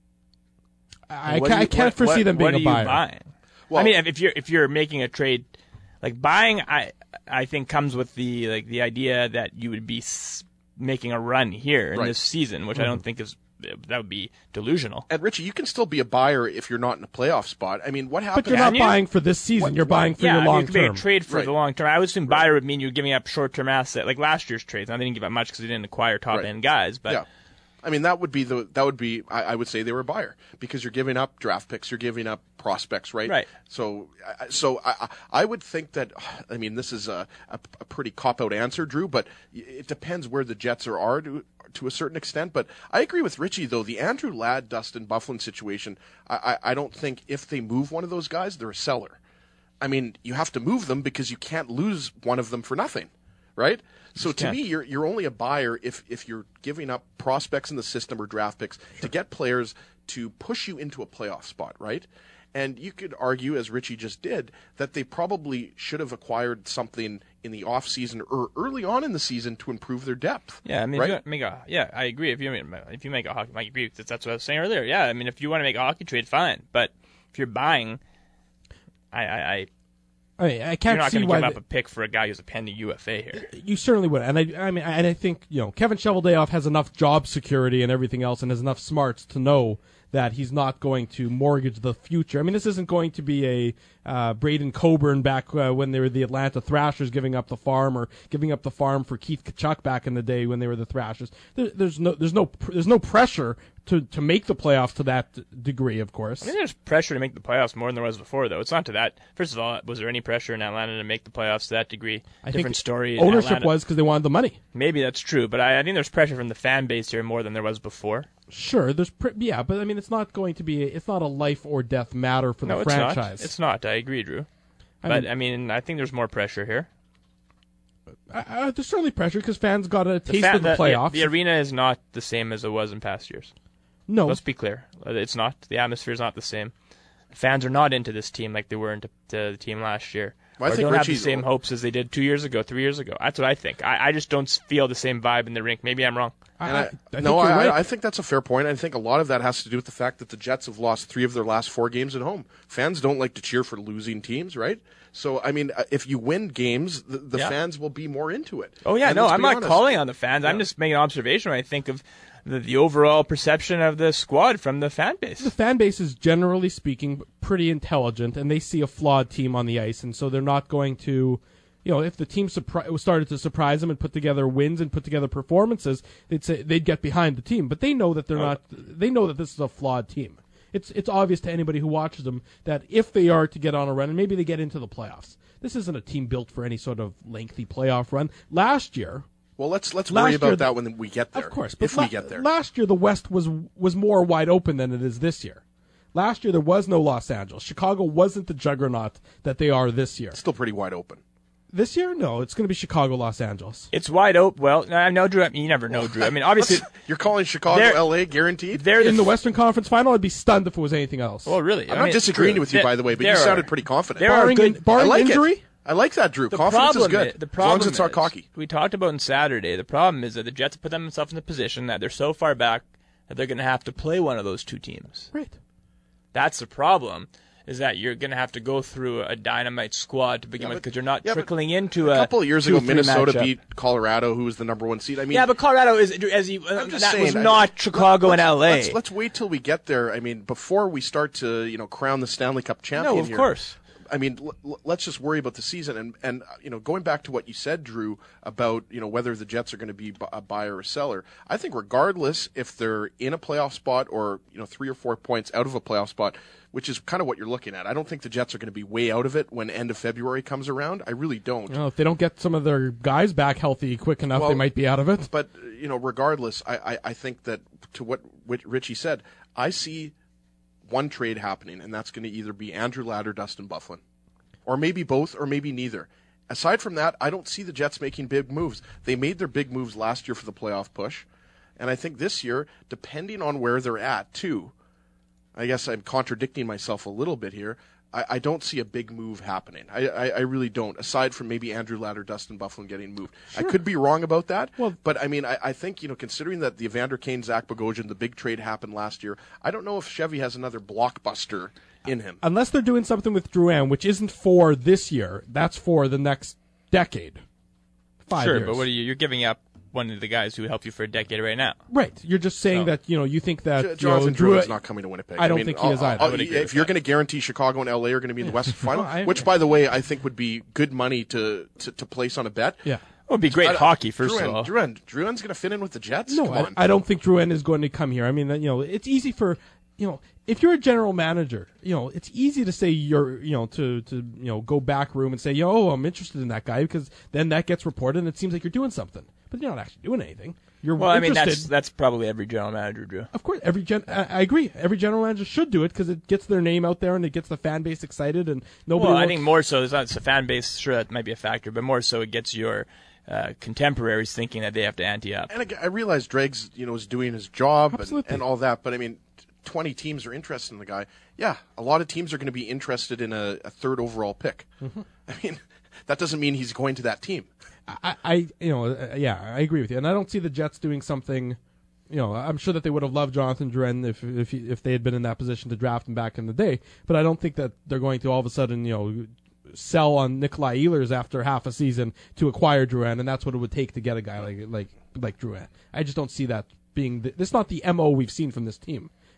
I, What ca- do you- I can't what- foresee what- them being what a are buyer. You buying? Well, I mean, if you're if you're making a trade, like buying, I I think comes with the like the idea that you would be s- making a run here in Right. this season, which I don't think is that would be delusional. And Richie, you can still be a buyer if you're not in a playoff spot. I mean, what happened? But you're not you? buying for this season. What- you're buying for yeah, your I mean, long you could make term. a trade for Right. the long term. I would assume buyer would mean you're giving up short term asset, like last year's trades. Now they didn't give up much because they didn't acquire top Right. end guys, but. Yeah. I mean, that would be the that would be I, I would say they were a buyer because you're giving up draft picks, you're giving up prospects, right? Right. So, I- so I I would think that I mean this is a a, a pretty cop out answer, Drew, but it depends where the Jets are are to to a certain extent. But I agree with Richie though. The Andrew Ladd, Dustin Byfuglien situation, I, I I don't think if they move one of those guys, they're a seller. I mean, you have to move them because you can't lose one of them for nothing, right? So to can't. me, you're you're only a buyer if, if you're giving up prospects in the system or draft picks to get players to push you into a playoff spot, right? And you could argue, as Richie just did, that they probably should have acquired something in the off season or early on in the season to improve their depth. Yeah, I mean, right? if you make a, yeah, I agree. If you if you make a hockey, I agree. That's what I was saying earlier. Yeah, I mean, if you want to make a hockey trade, fine. But if you're buying, I, I, I I, mean, I you're can't not see going to why give up they- a pick for a guy who's a pending U F A here. You certainly would, and I, I mean, and I think you know Kevin Cheveldayoff has enough job security and everything else, and has enough smarts to know that he's not going to mortgage the future. I mean, this isn't going to be a uh, Braden Coburn back uh, when they were the Atlanta Thrashers giving up the farm, or giving up the farm for Keith Tkachuk back in the day when they were the Thrashers. There, there's no, there's no, there's no pressure to to make the playoffs to that degree. Of course, I think there's pressure to make the playoffs more than there was before, though. It's not to that. First of all, was there any pressure in Atlanta to make the playoffs to that degree? I Different think story. Ownership Atlanta. was because they wanted the money. Maybe that's true, but I, I think there's pressure from the fan base here more than there was before. Sure, there's pr- yeah, but I mean, it's not going to be. A, it's not a life or death matter for no, the it's franchise. Not. It's not. I agree, Drew. I but mean, I mean, I think there's more pressure here. Uh, uh, there's certainly pressure because fans got a The taste fan- of the the, playoffs. The, the arena is not the same as it was in past years. no, Let's be clear. It's not. The atmosphere is not the same. Fans are not into this team like they were into to the team last year. Well, I or think don't have the Richie's- same hopes as they did two years ago, three years ago. That's what I think. I, I just don't feel the same vibe in the rink. Maybe I'm wrong. I, And I, I, I think no, you're I, right. I think that's a fair point. I think a lot of that has to do with the fact that the Jets have lost three of their last four games at home. Fans don't like to cheer for losing teams, right? So, I mean, uh, if you win games, the, the Yeah. fans will be more into it. Oh, yeah, And no, let's I'm be not honest. calling on the fans. I'm just making an observation when I think of the, the overall perception of the squad from the fan base. the fan base is generally speaking pretty intelligent, and they see a flawed team on the ice, and so they're not going to, you know, if the team surpri- started to surprise them and put together wins and put together performances, they'd say they'd get behind the team. But they know that they're not. They know that this is a flawed team. It's it's obvious to anybody who watches them that if they are to get on a run, and maybe they get into the playoffs, this isn't a team built for any sort of lengthy playoff run. Last year. Well, let's let's Last worry year about the- that when we get there. Of course, but if la- we get there. Last year the West was was more wide open than it is this year. Last year there was no Los Angeles. Chicago wasn't the juggernaut that they are this year. Still pretty wide open. This year, no, it's going to be Chicago, Los Angeles. It's wide open. Well, I know, Drew. I mean, you never know, Drew. I mean, obviously, You're calling Chicago, They're- L A guaranteed? they're In the f- Western Conference Final, I'd be stunned if it was anything else. Well, really, I'm I not mean, disagreeing Drew, with you, there- by the way, but you there sounded are- pretty confident. there are barring good- in- barring I like injury. it. I like that, Drew. The Confidence is problem good. is- the as problem long as it's not is, cocky. We talked about on Saturday. The problem is that the Jets have put themselves in a position that they're so far back that they're going to have to play one of those two teams. Right. That's the problem. Is that you're going to have to go through a dynamite squad to begin Yeah, with but- because you're not yeah, but trickling into A a couple of years ago, two three Minnesota matchup. beat Colorado, who was the number one seed. I mean, Yeah, but Colorado is as you, uh, I'm just that saying, was I- not let- Chicago let's- and L A. Let's, let's wait till we get there. I mean, before we start to you know crown the Stanley Cup champion. No, of here, course. I mean, l- l- let's just worry about the season. And and uh, you know, going back to what you said, Drew, about you know whether the Jets are going to be bu- a buyer or a seller. I think regardless if they're in a playoff spot or you know three or four points out of a playoff spot, which is kind of what you're looking at. I don't think the Jets are going to be way out of it when end of February comes around. I really don't. You know, if they don't get some of their guys back healthy quick enough, Well, they might be out of it. But you know, regardless, I, I, I think that to what Wi- Richie said, I see one trade happening, and that's going to either be Andrew Ladd or Dustin Byfuglien, or maybe both, or maybe neither. Aside from that, I don't see the Jets making big moves. They made their big moves last year for the playoff push, and I think this year, depending on where they're at, too. I guess I'm contradicting myself a little bit here. I, I don't see a big move happening. I, I, I really don't, aside from maybe Andrew Ladd or Dustin Byfuglien getting moved. I could be wrong about that, Well- but I mean, I, I think, you know, considering that the Evander Kane, Zach Bogosian, the big trade happened last year, I don't know if Chevy has another blockbuster in him. Unless they're doing something with Drouin, which isn't for this year, that's for the next decade. Five Sure, years. but what are you? You're giving up one of the guys who helped you for a decade right now. Right. You're just saying So- that, you know, you think that J- you Jonathan know, Drouin's Drouin- not coming to Winnipeg. I don't mean, think he is I'll- either. I'll- I would agree if with you're that. going to guarantee Chicago and L A are going to be in the West Final, No, I which, agree. by the way, I think would be good money to, to, to place on a bet. Yeah. It would be great I- hockey, first Drouin, of all. Drouin, Drouin's going to fit in with the Jets? No, Come I, on. I don't think Drouin is going to come here. I mean, that, you know, it's easy for, you know, if you're a general manager, you know, it's easy to say you're, you know, to, to you know, go back room and say, yo, oh, I'm interested in that guy, because then that gets reported and it seems like you're doing something. But you're not actually doing anything. You're Well, I mean, interested. that's that's probably every general manager, Drew. Of course, every gen. I, I agree. Every general manager should do it because it gets their name out there and it gets the fan base excited and nobody. Well, I wants- think more so, it's not it's a fan base, sure, that might be a factor, but more so it gets your uh, contemporaries thinking that they have to ante up. And again, I realize Dregs, you know, is doing his job and, Absolutely. and all that, but I mean, twenty teams are interested in the guy. Yeah, a lot of teams are going to be interested in a, a third overall pick. Mm-hmm. I mean, that doesn't mean he's going to that team. I, I, you know, uh, yeah, I agree with you, and I don't see the Jets doing something. You know, I'm sure that they would have loved Jonathan Drouin if if he, if they had been in that position to draft him back in the day. But I don't think that they're going to all of a sudden, you know, sell on Nikolai Ehlers after half a season to acquire Drouin, and that's what it would take to get a guy like like like Drouin. I just don't see that being. The, that's not the M O we've seen from this team.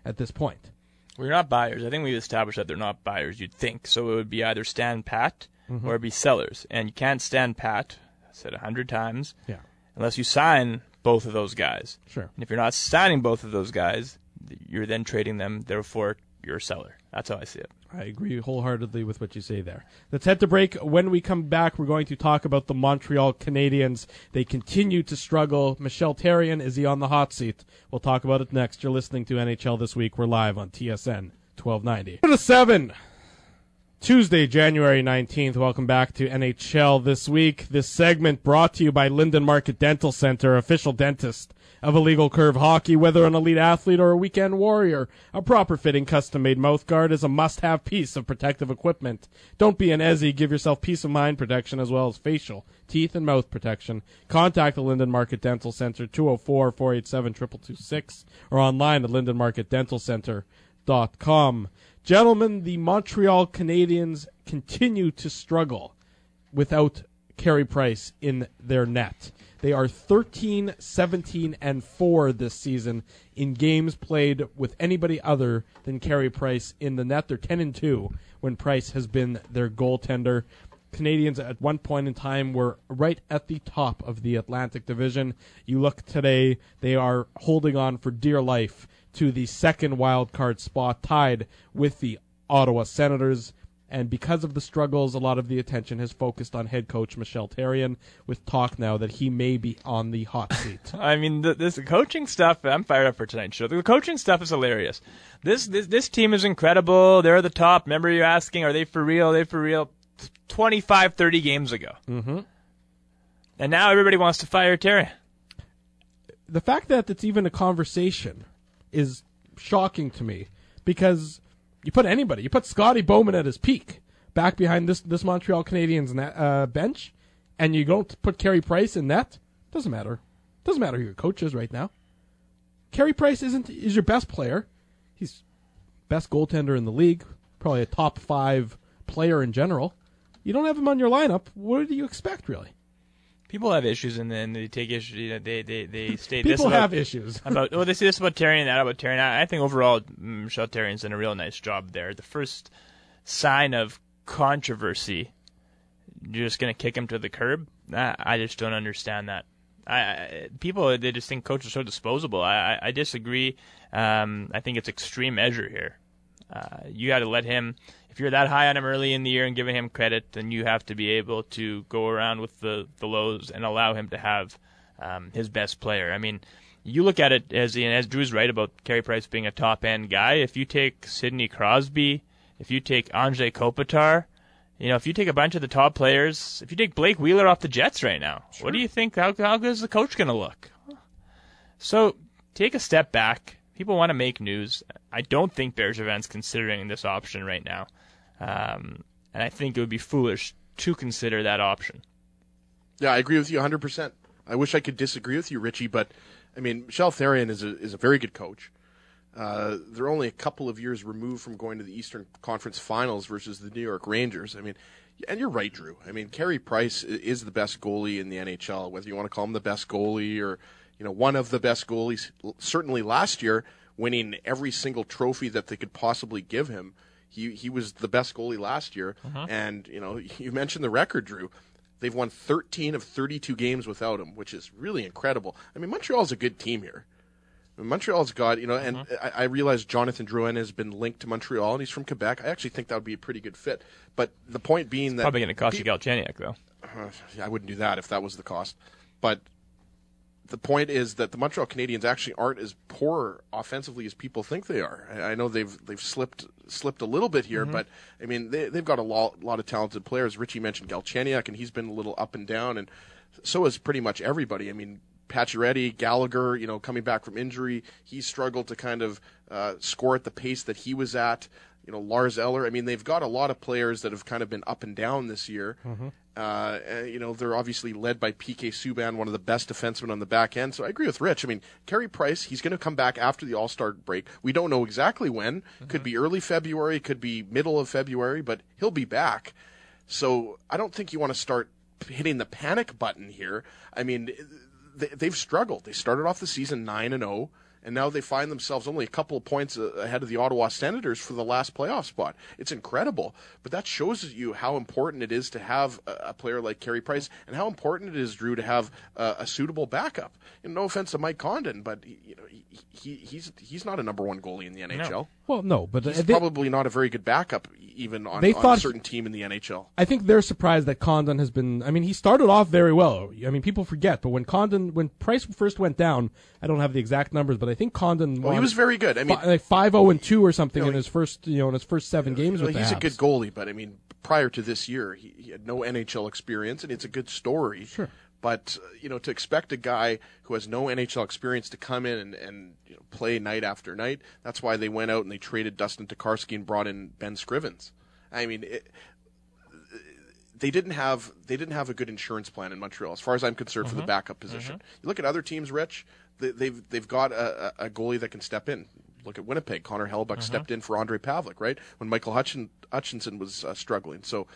at this point. We're not buyers. I think we've established that they're not buyers, you'd think. So it would be either stand pat mm-hmm. or it'd be sellers. And you can't stand pat, I said a hundred times, yeah. unless you sign both of those guys. Sure. And if you're not signing both of those guys, you're then trading them, therefore you're a seller. That's how I see it. I agree wholeheartedly with what you say there. Let's head to break. When we come back, we're going to talk about the Montreal Canadiens. They continue to struggle. Michel Therrien, is he on the hot seat? We'll talk about it next. You're listening to N H L This Week. We're live on T S N twelve ninety. To seven. Tuesday, January nineteenth. Welcome back to N H L This Week. This segment brought to you by Linden Market Dental Center, official dentist of Illegal Curve Hockey. Whether an elite athlete or a weekend warrior, a proper fitting custom-made mouth guard is a must-have piece of protective equipment. Don't be an Ezzy. Give yourself peace of mind protection as well as facial, teeth, and mouth protection. Contact the Linden Market Dental Center, two oh four, four eight seven, two two two six, or online at linden market dental center dot com. Gentlemen, the Montreal Canadiens continue to struggle without Carey Price in their net. They are thirteen, seventeen, and four this season in games played with anybody other than Carey Price in the net. They're ten and two when Price has been their goaltender. Canadiens at one point in time were right at the top of the Atlantic Division. You look today, they are holding on for dear life to the second wild card spot, tied with the Ottawa Senators. And because of the struggles, a lot of the attention has focused on head coach Michel Therrien, with talk now that he may be on the hot seat. I mean, the, this coaching stuff, I'm fired up for tonight's show. The coaching stuff is hilarious. This, this this team is incredible. They're the top. Remember you asking, are they for real? Are they for real? twenty-five, thirty games ago. Mm-hmm. And now everybody wants to fire Therrien. The fact that it's even a conversation is shocking to me, because you put anybody, you put Scotty Bowman at his peak, back behind this, this Montreal Canadiens net, uh, bench, and you don't put Carey Price in net. Doesn't matter. Doesn't matter who your coach is right now. Carey Price isn't is your best player. He's best goaltender in the league, probably a top five player in general. You don't have him on your lineup. What do you expect, really? People have issues, and then they take issues. You know, they they they state People this about, have issues. about well, they say this about Therrien, that about Therrien. I, I think overall, Michel Therrien's done a real nice job there. The first sign of controversy, you're just going to kick him to the curb. I, I just don't understand that. I, I people they just think coaches are so disposable. I I, I disagree. Um, I think it's extreme measure here. Uh, you got to let him. If you're that high on him early in the year and giving him credit, then you have to be able to go around with the, the lows and allow him to have um, his best player. I mean, you look at it as and as Drew's right about Carey Price being a top end guy. If you take Sidney Crosby, if you take Anze Kopitar, you know, if you take a bunch of the top players, if you take Blake Wheeler off the Jets right now, sure. What do you think? How how good is the coach going to look? So take a step back. People want to make news. I don't think Bergevin's considering this option right now. Um, and I think it would be foolish to consider that option. Yeah, I agree with you one hundred percent. I wish I could disagree with you, Richie, but, I mean, Michel Therrien is a, is a very good coach. Uh, they're only a couple of years removed from going to the Eastern Conference Finals versus the New York Rangers. I mean, and you're right, Drew. I mean, Carey Price is the best goalie in the N H L, whether you want to call him the best goalie or, you know, one of the best goalies, certainly last year, winning every single trophy that they could possibly give him. He he was the best goalie last year, uh-huh. and you know you mentioned the record, Drew. They've won thirteen of thirty-two games without him, which is really incredible. I mean, Montreal's a good team here. I mean, Montreal's got you know, and uh-huh. I, I realize Jonathan Drouin has been linked to Montreal, and he's from Quebec. I actually think that would be a pretty good fit. But the point being it's that probably going to cost pe- you Galchenyuk, though. Uh, I wouldn't do that if that was the cost. But the point is that the Montreal Canadiens actually aren't as poor offensively as people think they are. I, I know they've they've slipped slipped a little bit here, mm-hmm. but I mean they they've got a lot lot of talented players. Richie mentioned Galchenyuk, and he's been a little up and down, and so has pretty much everybody. I mean, Pacioretty, Gallagher, you know, coming back from injury, he struggled to kind of uh, score at the pace that he was at. You know, Lars Eller. I mean, they've got a lot of players that have kind of been up and down this year. Mm-hmm. Uh, and, you know, they're obviously led by P K Subban, one of the best defensemen on the back end. So I agree with Rich. I mean, Carey Price, he's going to come back after the All-Star break. We don't know exactly when. Mm-hmm. Could be early February, could be middle of February, but he'll be back. So I don't think you want to start hitting the panic button here. I mean, they, they've struggled. They started off the season nine and oh. and now they find themselves only a couple of points ahead of the Ottawa Senators for the last playoff spot. It's incredible, but that shows you how important it is to have a, a player like Carey Price, and how important it is, Drew, to have a, a suitable backup. And no offense to Mike Condon, but you know he, he he's he's not a number one goalie in the N H L. No. Well, no, but he's they, probably not a very good backup, even on, they on thought, a certain team in the N H L. I think they're surprised that Condon has been. I mean, he started off very well. I mean, people forget, but when Condon, when Price first went down, I don't have the exact numbers, but I think Condon. Well, he was very good. I mean, fi- like five zero and two or something you know, in his first, you know, in his first seven games you know, with the he's a Habs. good goalie, but I mean, prior to this year, he, he had no N H L experience, and it's a good story. Sure. But uh, you know, to expect a guy who has no N H L experience to come in and, and you know, play night after night, that's why they went out and they traded Dustin Tokarski and brought in Ben Scrivens. I mean, it, they didn't have they didn't have a good insurance plan in Montreal, as far as I'm concerned, Mm-hmm. for the backup position. Mm-hmm. You look at other teams, Rich, they, they've they've got a, a goalie that can step in. Look at Winnipeg. Connor Hellebuyck Mm-hmm. stepped in for Andre Pavlik, right, when Michael Hutchin, Hutchinson was uh, struggling. So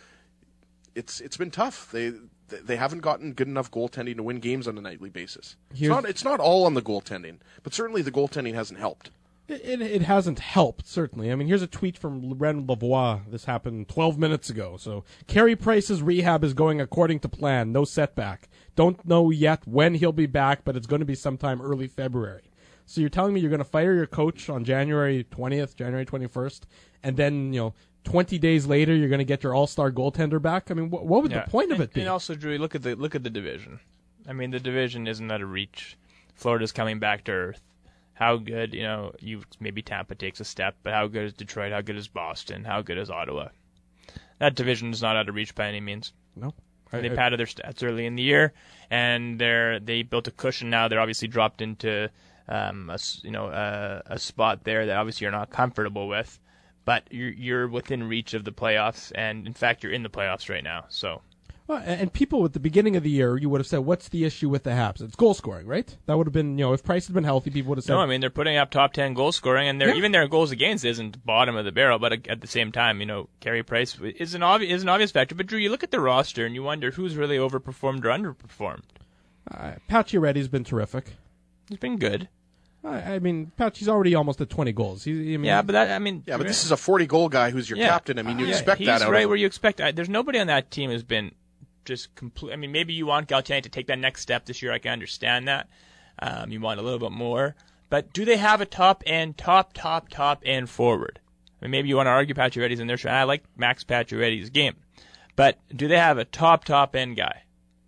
it's it's been tough. They they haven't gotten good enough goaltending to win games on a nightly basis. It's Here's- not it's not all on the goaltending, but certainly the goaltending hasn't helped. It, it, it hasn't helped, certainly. I mean, here's a tweet from Ren Lavoie. This happened twelve minutes ago. So, Carey Price's rehab is going according to plan. No setback. Don't know yet when he'll be back, but it's going to be sometime early February. So you're telling me you're going to fire your coach on January twentieth, January twenty-first, and then, you know, twenty days later you're going to get your all-star goaltender back? I mean, wh- what would Yeah. the point of and, it be? And also, Drew, look at the look at the division. I mean, the division isn't out of reach. Florida's coming back to earth. How good, you know, you maybe Tampa takes a step, but how good is Detroit? How good is Boston? How good is Ottawa? That division is not out of reach by any means. No. And they I- I- padded their stats early in the year, and they're they built a cushion. Now they're obviously dropped into um, a s- you know a, a spot there that obviously you're not comfortable with, but you're you're within reach of the playoffs, and in fact you're in the playoffs right now. So Well, and people at the beginning of the year, you would have said, what's the issue with the Habs? It's goal scoring, right? That would have been, you know, if Price had been healthy, people would have said. no, I mean they're putting up top ten goal scoring, and they're Yeah. even their goals against isn't bottom of the barrel, but at the same time, you know, Carey Price is an obvious is an obvious factor. But Drew, you look at the roster and you wonder who's really overperformed or underperformed. Uh, Pacioretty's been terrific. He's been good. I, I mean, Patchy's already almost at twenty goals. He, I mean, Yeah, but that I mean Yeah, but this is a forty-goal guy who's your Yeah. captain. I mean, you Yeah, expect he's that out right of him. where you expect. I, there's nobody on that team who's been just complete. I mean, maybe you want Galchenyuk to take that next step this year. I can understand that. Um, you want a little bit more, but do they have a top end, top, top, top end forward? I mean, maybe you want to argue Pacioretty's in there. I like Max Pacioretty's game, but do they have a top, top end guy?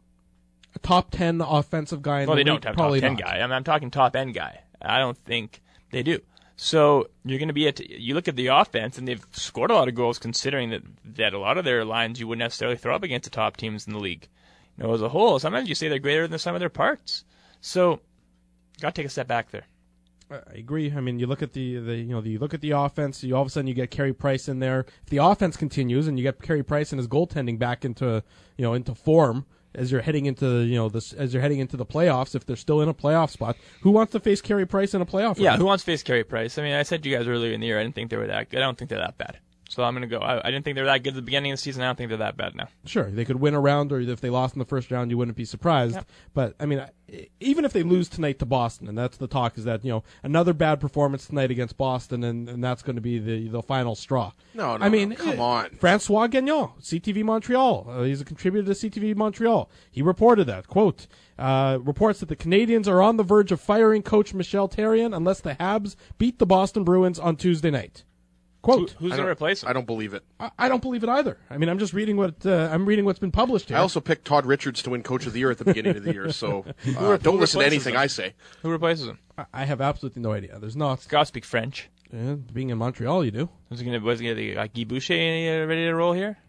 a top ten offensive guy in Well, the they league? don't have a Probably top ten not. guy. I mean, I'm talking top end guy. I don't think they do. So you're going to be at you look at the offense, and they've scored a lot of goals, considering that that a lot of their lines you wouldn't necessarily throw up against the top teams in the league. You know, as a whole, sometimes you say they're greater than the sum of their parts. So, got to take a step back there. I agree. I mean, you look at the, the you know, the, you look at the offense. You all of a sudden you get Carey Price in there. If the offense continues and you get Carey Price and his goaltending back into you know into form as you're heading into you know this as you're heading into the playoffs, if they're still in a playoff spot, who wants to face Carey Price in a playoff? Yeah, round? who wants to face Carey Price? I mean, I said to you guys earlier in the year, I didn't think they were that good. I don't think they're that bad. So I'm going to go. I, I didn't think they were that good at the beginning of the season. I don't think they're that bad now. Sure, they could win a round, or if they lost in the first round, you wouldn't be surprised. Yep. But I mean, I- even if they lose tonight to Boston, and that's the talk, is that you know another bad performance tonight against Boston, and, and that's going to be the the final straw. No, no, I mean, no, come eh, on. Francois Gagnon, C T V Montreal. Uh, he's a contributor to C T V Montreal. He reported that quote. Uh, reports that the Canadians are on the verge of firing coach Michel Therrien unless the Habs beat the Boston Bruins on Tuesday night. Who, Quote. who's I going to don't- replace him? I don't believe it. I, I don't believe it either. I mean, I'm just reading what uh, I'm reading what's been published here. I also picked Todd Richards to win Coach of the Year at the beginning of the year, so uh, who don't listen to replaces anything him? I say. Who replaces him? I- I have absolutely no idea. There's not. Got to speak French. Uh, being in Montreal, you do. Was he going to was he going to uh, Guy Boucher uh, ready to roll here?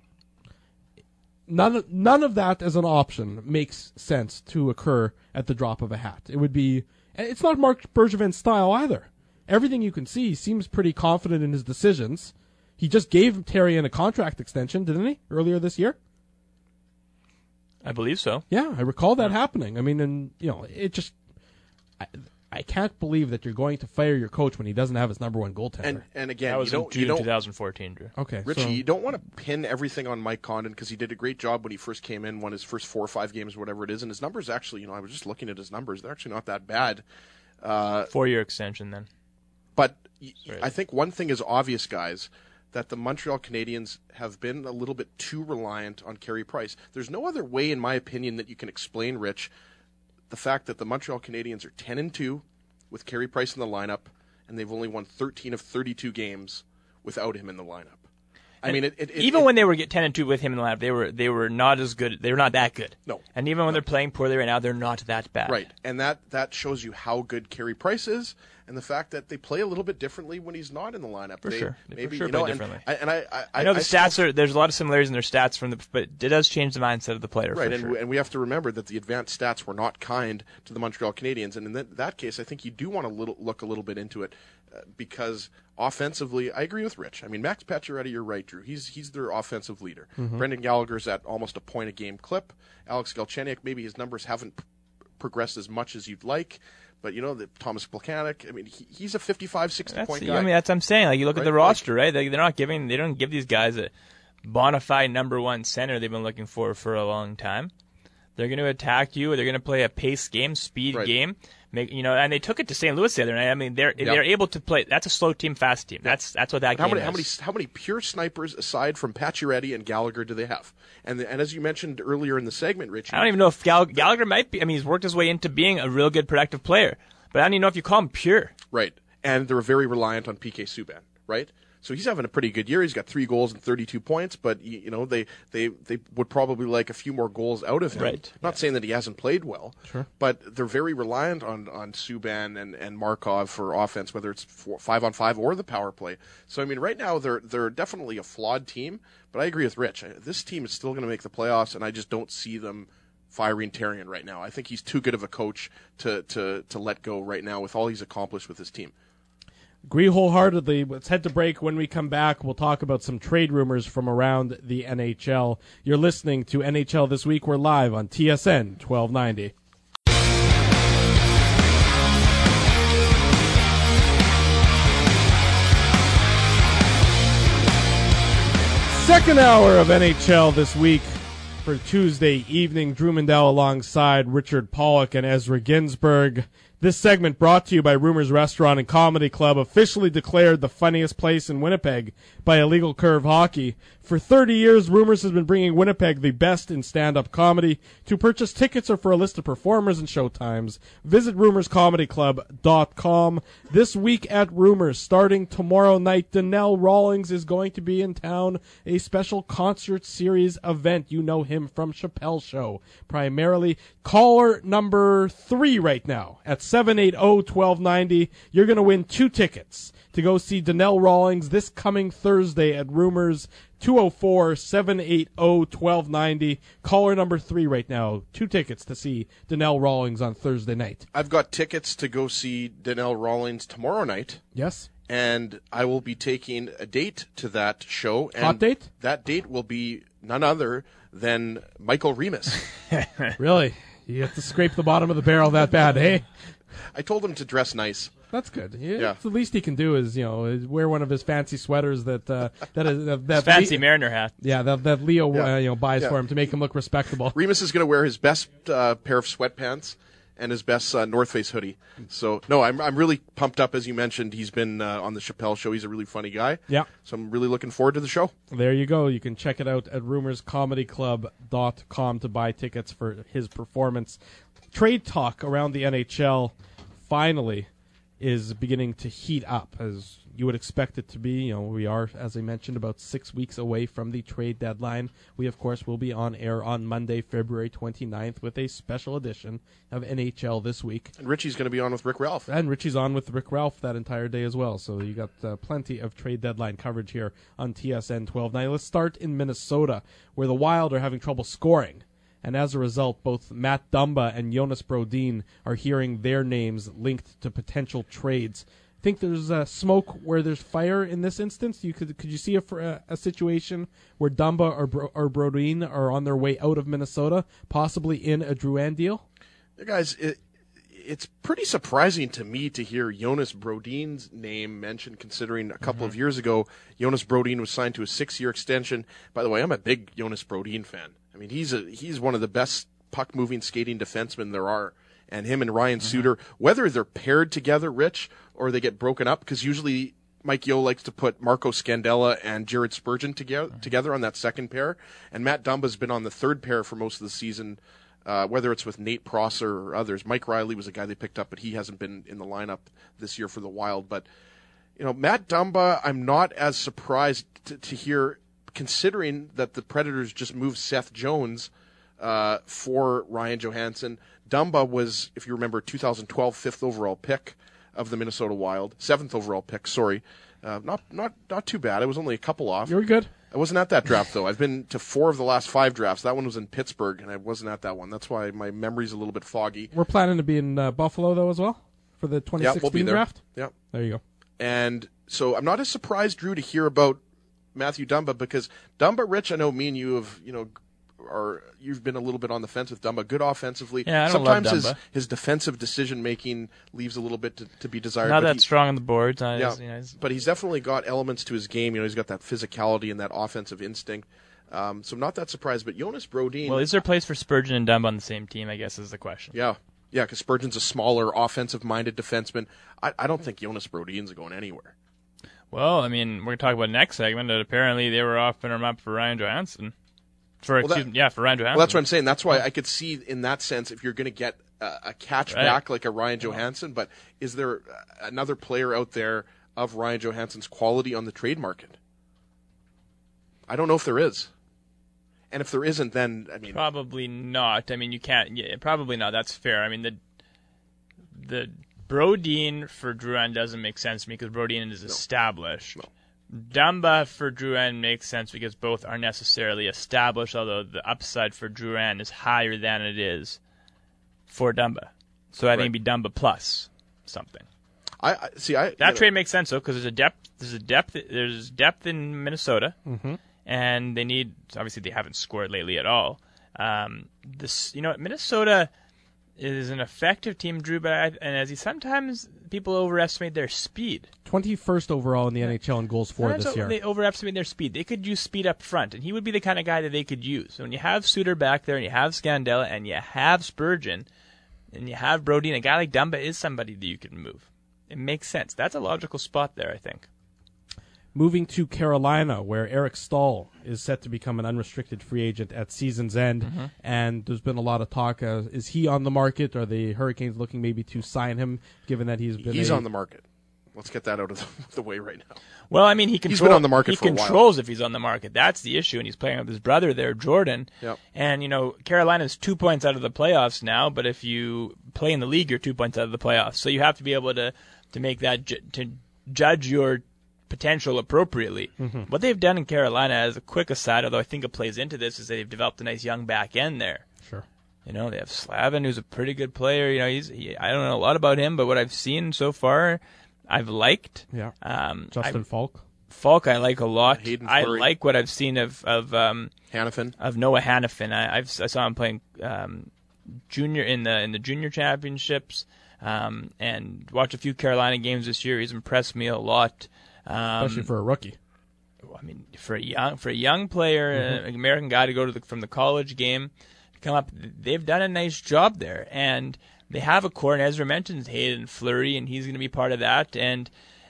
None of, none of that as an option makes sense to occur at the drop of a hat. It would be. It's not Marc Bergevin's style either. Everything you can see, he seems pretty confident in his decisions. He just gave Therrien a contract extension, didn't he, earlier this year? I believe so. Yeah, I recall that happening. I mean, and you know, it just. I, I can't believe that you're going to fire your coach when he doesn't have his number one goaltender. And and again, That was you in don't you June don't twenty fourteen, Drew. okay, Richie, so, you don't want to pin everything on Mike Condon because he did a great job when he first came in, won his first four or five games, whatever it is, and his numbers actually, you know, I was just looking at his numbers; they're actually not that bad. Uh, Four-year extension then. but y- Right. I think one thing is obvious, guys, that the Montreal Canadiens have been a little bit too reliant on Carey Price. There's no other way, in my opinion, that you can explain, Rich, the fact that the Montreal Canadiens are ten and two with Carey Price in the lineup, and they've only won thirteen of thirty-two games without him in the lineup. I And mean, it, it, it, even it, when they were get ten and two with him in the lineup, they were they were not as good. They were not that good. No. And even when they're playing poorly right now, they're not that bad. right, and that, that shows you how good Carey Price is, and the fact that they play a little bit differently when he's not in the lineup. For they, sure. They maybe for sure you know, play and, differently. I, and I, I, I know the I stats still, are there's a lot of similarities in their stats from the, but it does change the mindset of the player. right, for and, sure. we, and we have to remember that the advanced stats were not kind to the Montreal Canadiens, and in that, that case, I think you do want to little, look a little bit into it uh, because offensively, I agree with Rich. I mean, Max Pacioretty, you're right, Drew. He's he's their offensive leader. Mm-hmm. Brendan Gallagher's at almost a point a game clip. Alex Galchenyuk, maybe his numbers haven't p- progressed as much as you'd like. But, you know, the Thomas Plekanec, I mean, he, he's a fifty-five, sixty That's, point I guy. mean, that's what I'm saying. Like you look Right? at the roster, right? They, they're not giving. They don't give these guys a bona fide number one center they've been looking for for a long time. They're going to attack you. They're going to play a pace game, speed Right. game. Make you know, and they took it to Saint Louis the other night. I mean, they're Yeah. they're able to play. That's a slow team, fast team. That's that's what that how game many, is. how many how many pure snipers aside from Pacioretty and Gallagher do they have? And the, and as you mentioned earlier in the segment, Richie, I don't even know if Gall- Gallagher might be. I mean, he's worked his way into being a real good, productive player. But I don't even know if you call him pure. right? And they're very reliant on P K Subban, right? So he's having a pretty good year. He's got three goals and thirty-two points, but you know they, they, they would probably like a few more goals out of him. Right. Not saying that he hasn't played well, Sure. but they're very reliant on, on Subban and, and Markov for offense, whether it's four, five on five or the power play. So I mean, right now they're they're definitely a flawed team, but I agree with Rich. This team is still going to make the playoffs, and I just don't see them firing Therrien right now. I think he's too good of a coach to to to let go right now with all he's accomplished with his team. Agree wholeheartedly. Let's head to break. When we come back, we'll talk about some trade rumors from around the N H L. You're listening to N H L This Week. We're live on T S N twelve ninety. Second hour of N H L This Week for Tuesday evening. Drew Mandel alongside Richard Pollock and Ezra Ginsburg. This segment brought to you by Rumors Restaurant and Comedy Club, officially declared the funniest place in Winnipeg by Illegal Curve Hockey. For thirty years, Rumors has been bringing Winnipeg the best in stand-up comedy. To purchase tickets or for a list of performers and showtimes, visit rumors comedy club dot com. This week at Rumors, starting tomorrow night, Donnell Rawlings is going to be in town, a special concert series event. You know him from Chappelle Show, primarily. Caller number three right now at seven eight zero, one two nine zero. You're going to win two tickets to go see Donnell Rawlings this coming Thursday at Rumors. two oh four, seven eight zero, one two nine zero. Caller number three right now. Two tickets to see Donnell Rawlings on Thursday night. I've got tickets to go see Donnell Rawlings tomorrow night, Yes? and I will be taking a date to that show. And Hot date? That date will be none other than Michael Remus. Really? You have to scrape the bottom of the barrel that bad, hey? I told him to dress nice. That's good. Yeah, Yeah. The least he can do is, you know, is wear one of his fancy sweaters that uh, that is that, that Fancy Le- Mariner hat. Yeah, that that Leo Yeah. uh, you know buys Yeah. for him to make him look respectable. Remus is going to wear his best uh, pair of sweatpants and his best uh, North Face hoodie. So, no, I'm I'm really pumped up. As you mentioned, he's been uh, on the Chappelle Show. He's a really funny guy. Yeah. So I'm really looking forward to the show. There you go. You can check it out at rumors comedy club dot com to buy tickets for his performance. Trade talk around the N H L finally is beginning to heat up, as you would expect it to be. You know, we are, as I mentioned, about six weeks away from the trade deadline. We, of course, will be on air on Monday, February twenty-ninth, with a special edition of N H L This Week. And Richie's going to be on with Rick Ralph. And Richie's on with Rick Ralph that entire day as well. So you got uh, plenty of trade deadline coverage here on T S N twelve ninety. Let's start in Minnesota, where the Wild are having trouble scoring. And as a result, both Matt Dumba and Jonas Brodin are hearing their names linked to potential trades. Think there's uh, smoke where there's fire in this instance? You could could you see a, a, a situation where Dumba or, Bro, or Brodin are on their way out of Minnesota, possibly in a Drouin deal? Yeah, guys, it, it's pretty surprising to me to hear Jonas Brodin's name mentioned, considering a couple of years ago, Jonas Brodin was signed to a six-year extension. By the way, I'm a big Jonas Brodin fan. I mean, he's a he's one of the best puck-moving skating defensemen there are. and him and Ryan Mm-hmm. Suter, whether they're paired together, Rich, or they get broken up, because usually Mike Yeo likes to put Marco Scandella and Jared Spurgeon together, Mm-hmm. together on that second pair, and Matt Dumba's been on the third pair for most of the season, uh, whether it's with Nate Prosser or others. Mike Riley was a guy they picked up, but he hasn't been in the lineup this year for the Wild. But, you know, Matt Dumba, I'm not as surprised to, to hear, considering that the Predators just moved Seth Jones uh, for Ryan Johansson. Dumba was, if you remember, two thousand twelve fifth overall pick of the Minnesota Wild, seventh overall pick. Sorry, uh, not not not too bad. It was only a couple off. You were good. I wasn't at that draft though. I've been to four of the last five drafts. That one was in Pittsburgh, and I wasn't at that one. That's why my memory's a little bit foggy. We're planning to be in uh, Buffalo though as well for the twenty Yeah, sixteen we'll be there. draft. Yeah, There you go. and so I'm not as surprised, Drew, to hear about Matthew Dumba, because Dumba, Rich, I know me and you have, you know, are you've been a little bit on the fence with Dumba. Good offensively. Yeah, I don't Sometimes love his Dumba. his defensive decision making leaves a little bit to, to be desired. Not but that he- strong on the boards. Uh, Yeah, he's, you know, he's- but he's definitely got elements to his game. You know, he's got that physicality and that offensive instinct. Um, so I'm not that surprised. But Jonas Brodin, well, is there a place for Spurgeon and Dumba on the same team? I guess is the question. yeah, yeah, because Spurgeon's a smaller, offensive-minded defenseman. I, I don't think Jonas Brodin's going anywhere. Well, I mean, we're going to talk about next segment that apparently they were offering him up for Ryan Johansson. For Well, excuse that- me, yeah, for Ryan Johansson. Well, that's what I'm saying. That's why I could see in that sense if you're going to get a, a catch Right. back like a Ryan Johansson. But is there another player out there of Ryan Johansson's quality on the trade market? I don't know if there is. And if there isn't, then I mean, Probably not. I mean, you can't. Yeah, probably not. That's fair. I mean, the the Brodin for Drouin doesn't make sense to me because Brodin is established. No. Dumba for Drouin makes sense because both are necessarily established, although the upside for Drouin is higher than it is for Dumba. So I think it'd be Dumba plus something. I, I see. I That you know, trade makes sense though, because there's a depth. There's a depth. There's depth in Minnesota, Mm-hmm. and they need. Obviously, they haven't scored lately at all. Um, this, you know, Minnesota is an effective team, Drew, but I, and as he sometimes people overestimate their speed. twenty-first overall in the N H L in goals for Sometimes this year. They overestimate their speed. They could use speed up front, and he would be the kind of guy that they could use. So when you have Suter back there, and you have Scandella, and you have Spurgeon, and you have Brodin, a guy like Dumba is somebody that you can move. It makes sense. That's a logical spot there, I think. Moving to Carolina, where Eric Stahl is set to become an unrestricted free agent at season's end, Mm-hmm. and there's been a lot of talk. Uh, is he on the market? Are the Hurricanes looking maybe to sign him, given that he's been he's a, on the market. Let's get that out of the, the way right now. Well, I mean, he controls. been on the market He for a while. controls if he's on the market. That's the issue, and he's playing with his brother there, Jordan. Yep. And you know, Carolina's two points out of the playoffs now. But if you play in the league, you're two points out of the playoffs. So you have to be able to to make that ju- to judge your potential appropriately. Mm-hmm. What they've done in Carolina, as a quick aside, although I think it plays into this, is they've developed a nice young back end there. Sure. You know, they have Slavin, who's a pretty good player. You know, he's he, I don't know a lot about him, but what I've seen so far, I've liked. Yeah. Um, Justin I, Falk. Falk, I like a lot. Hayden I Fleury. like what I've seen of of um, Hannafin. of Noah Hannafin. I, I've I saw him playing um, junior in the in the junior championships, um, and watched a few Carolina games this year. He's impressed me a lot. Um, Especially for a rookie. I mean, for a young for a young player, Mm-hmm. an American guy to go to the, from the college game, to come up, they've done a nice job there, and they have a core. And Ezra mentioned Hayden Fleury, and he's going to be part of that. And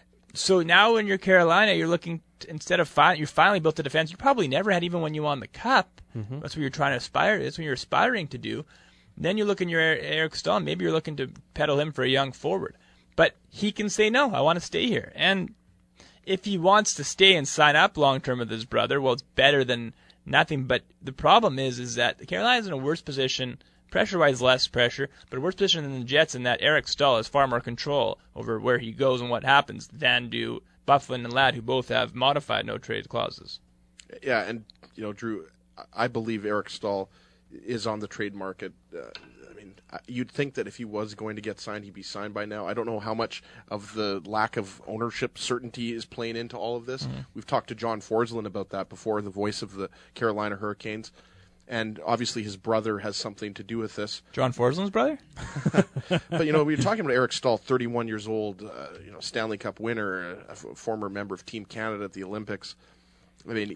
so now, when you're Carolina, you're looking to, instead of fi- you finally built a defense you probably never had even when you won the cup. Mm-hmm. That's what you're trying to aspire. That's what you're aspiring to do. Then you look in your Eric Stahl. Maybe you're looking to peddle him for a young forward, but he can say no. I want to stay here, and if he wants to stay and sign up long term with his brother, well, it's better than nothing. But the problem is, is that Carolina's in a worse position, pressure-wise, less pressure, but a worse position than the Jets in that Eric Stahl has far more control over where he goes and what happens than do Bufflin and Ladd, who both have modified no-trade clauses. Yeah, and you know, Drew, I believe Eric Stahl is on the trade market. Uh, I mean, you'd think that if he was going to get signed, he'd be signed by now. I don't know how much of the lack of ownership certainty is playing into all of this. Mm-hmm. We've talked to John Forsland about that before, the voice of the Carolina Hurricanes. And obviously his brother has something to do with this. John Forsland's brother? But, you know, we were talking about Eric Stahl, thirty-one years old, uh, you know, Stanley Cup winner, a, a former member of Team Canada at the Olympics. I mean,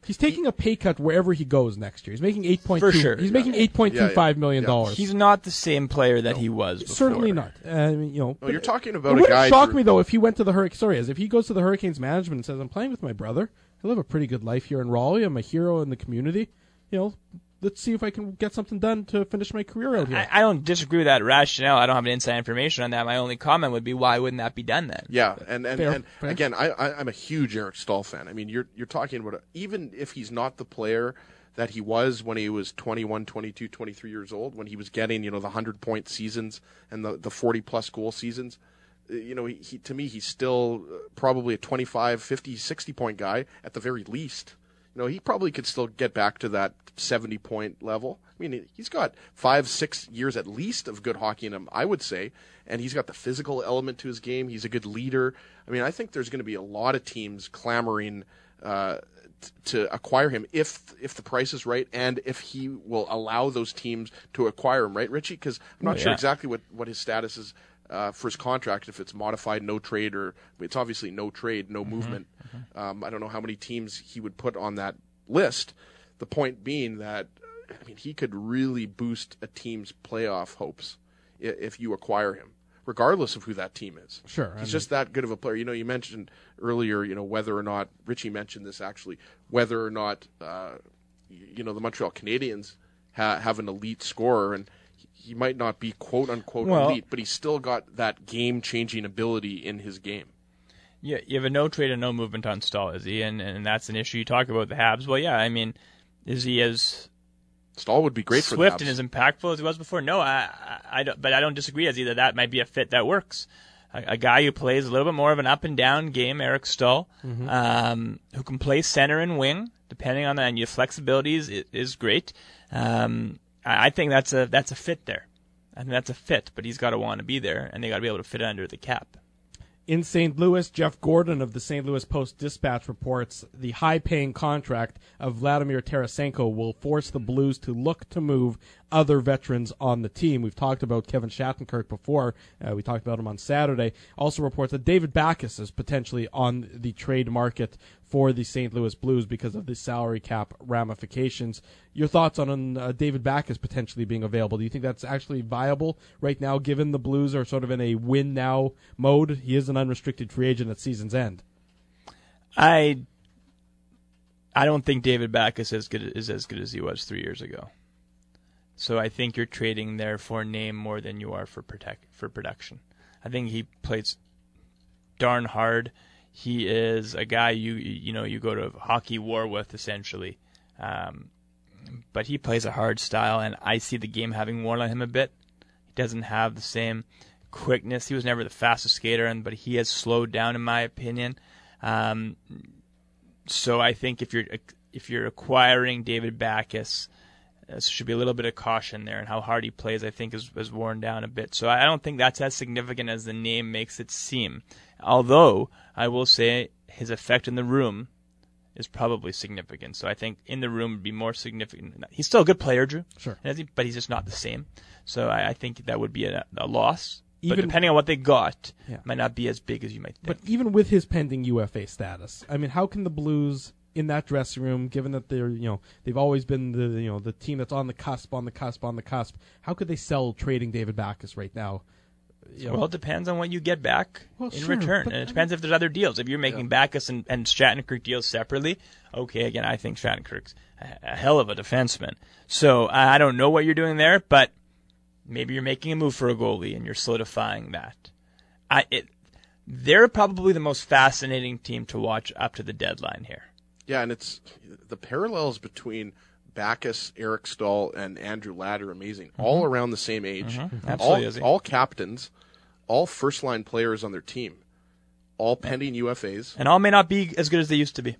He's taking a pay cut wherever he goes next year. He's making eight point two. For sure. He's making eight point two five million dollars. He's not the same player that no. he was before. Certainly not. I mean, you know, no, you're talking about it a wouldn't guy. shock through... me though if he went to the Hurricanes. Sorry, as if he goes to the Hurricanes management and says, "I'm playing with my brother. I live a pretty good life here in Raleigh. I'm a hero in the community. You know, let's see if I can get something done to finish my career out here." I, I don't disagree with that rationale. I don't have any inside information on that. My only comment would be, why wouldn't that be done then? Yeah, and and, fair, and fair. again, I, I I'm a huge Eric Staal fan. I mean, you're you're talking about a, even if he's not the player that he was when he was twenty-one, twenty-two, twenty-three years old, when he was getting, you know, the one hundred point seasons and the the forty plus goal seasons. You know, he, he to me he's still probably a twenty-five, fifty, sixty point guy at the very least. You know, he probably could still get back to that seventy point level. I mean, he's got five, six years at least of good hockey in him, I would say. And he's got the physical element to his game. He's a good leader. I mean, I think there's going to be a lot of teams clamoring uh, t- to acquire him if if the price is right and if he will allow those teams to acquire him, right, Richie? Because I'm not oh, sure yeah. exactly what, what his status is. Uh, for his contract, if it's modified, no trade, or it's obviously no trade, no mm-hmm, movement. Mm-hmm. Um, I don't know how many teams he would put on that list. The point being that, I mean, he could really boost a team's playoff hopes if, if you acquire him, regardless of who that team is. Sure. He's I mean, just that good of a player. You know, you mentioned earlier, you know, whether or not, Richie mentioned this actually, whether or not, uh, you know, the Montreal Canadiens ha- have an elite scorer, and he might not be quote-unquote well, elite, but he's still got that game-changing ability in his game. Yeah, you have a no trade and no movement on Staal, is he? And and that's an issue. You talk about the Habs. Well, yeah, I mean, is he as Staal would be great for the swift Habs. and as impactful as he was before? No, I, I, I don't, but I don't disagree as either. That might be a fit that works. A, a guy who plays a little bit more of an up-and-down game, Eric Staal, mm-hmm. um, who can play center and wing, depending on that, and your flexibility is, is great. Um I think that's a that's a fit there. I think that's a fit, but he's got to want to be there, and they got to be able to fit under the cap. In Saint Louis, Jeff Gordon of the Saint Louis Post-Dispatch reports the high-paying contract of Vladimir Tarasenko will force the Blues to look to move other veterans on the team. We've talked about Kevin Shattenkirk before. Uh, we talked about him on Saturday. Also reports that David Backes is potentially on the trade market for the Saint Louis Blues because of the salary cap ramifications. Your thoughts on uh, David Backes potentially being available? Do you think that's actually viable right now, given the Blues are sort of in a win-now mode? He is an unrestricted free agent at season's end. I I don't think David Backes is, good, is as good as he was three years ago. So I think you're trading there for name more than you are for protect for production. I think he plays darn hard. He is a guy you you know you go to hockey war with essentially, um, but he plays a hard style, and I see the game having worn on him a bit. He doesn't have the same quickness. He was never the fastest skater, and but he has slowed down in my opinion. Um, so I think if you're if you're acquiring David Backes, there should be a little bit of caution there, and how hard he plays I think is, is worn down a bit. So I don't think that's as significant as the name makes it seem. Although I will say his effect in the room is probably significant. So I think in the room would be more significant. He's still a good player, Drew. Sure. But he's just not the same. So I, I think that would be a, a loss. Even, but depending on what they got, yeah. it might not be as big as you might think. But even with his pending U F A status, I mean, how can the Blues in that dressing room, given that they're, you know, they've always been the, you know, the team that's on the cusp, on the cusp, on the cusp, how could they sell trading David Backes right now? You know, well, it depends on what you get back well, in sure, return. And it depends if there's other deals. If you're making yeah. Backes and, and Shattenkirk deals separately, okay, again, I think Shattenkirk's a, a hell of a defenseman. So I don't know what you're doing there, but maybe you're making a move for a goalie and you're solidifying that. I it, They're probably the most fascinating team to watch up to the deadline here. Yeah, and it's the parallels between Backes, Eric Staal, and Andrew Ladd are amazing. Mm-hmm. All around the same age. Mm-hmm. Absolutely. All, all captains, all first-line players on their team, all pending U F As. And all may not be as good as they used to be.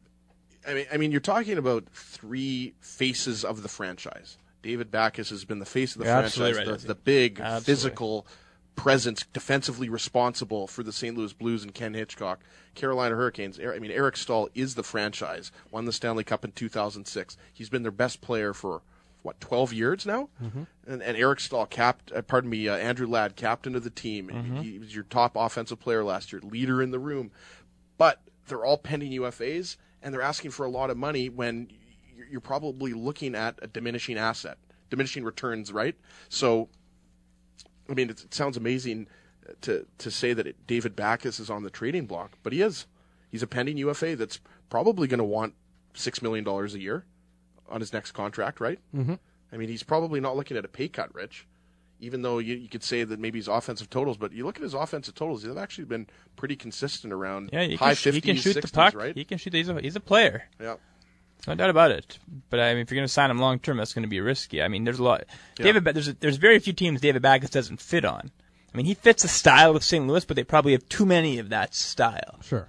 I mean, I mean, you're talking about three faces of the franchise. David Backes has been the face of the You're franchise, right, the, the big, absolutely. physical presence, defensively responsible for the Saint Louis Blues and Ken Hitchcock. Carolina Hurricanes, I mean, Eric Staal is the franchise, won the Stanley Cup in two thousand six. He's been their best player for, what, twelve years now? Mm-hmm. And, and Eric Staal, capt, uh, pardon me, uh, Andrew Ladd, captain of the team. Mm-hmm. He, he was your top offensive player last year, leader in the room. But they're all pending U F As, and they're asking for a lot of money when you're probably looking at a diminishing asset, diminishing returns, right? So, I mean, it, it sounds amazing to to say that it, David Backes is on the trading block, but he is. He's a pending U F A that's probably going to want six million dollars a year on his next contract, right? Mm-hmm. I mean, he's probably not looking at a pay cut, Rich, even though you, you could say that maybe his offensive totals, but you look at his offensive totals, they've actually been pretty consistent around Yeah, he high can, sh- he fifties, can shoot sixties, the puck. right? He can shoot. He's a, he's a player. Yeah. No doubt about it. But I mean, if you're going to sign him long term, that's going to be risky. I mean, there's a lot. Yeah. David, Ba- there's a, there's very few teams David Backes doesn't fit on. I mean, he fits the style of Saint Louis, but they probably have too many of that style. Sure.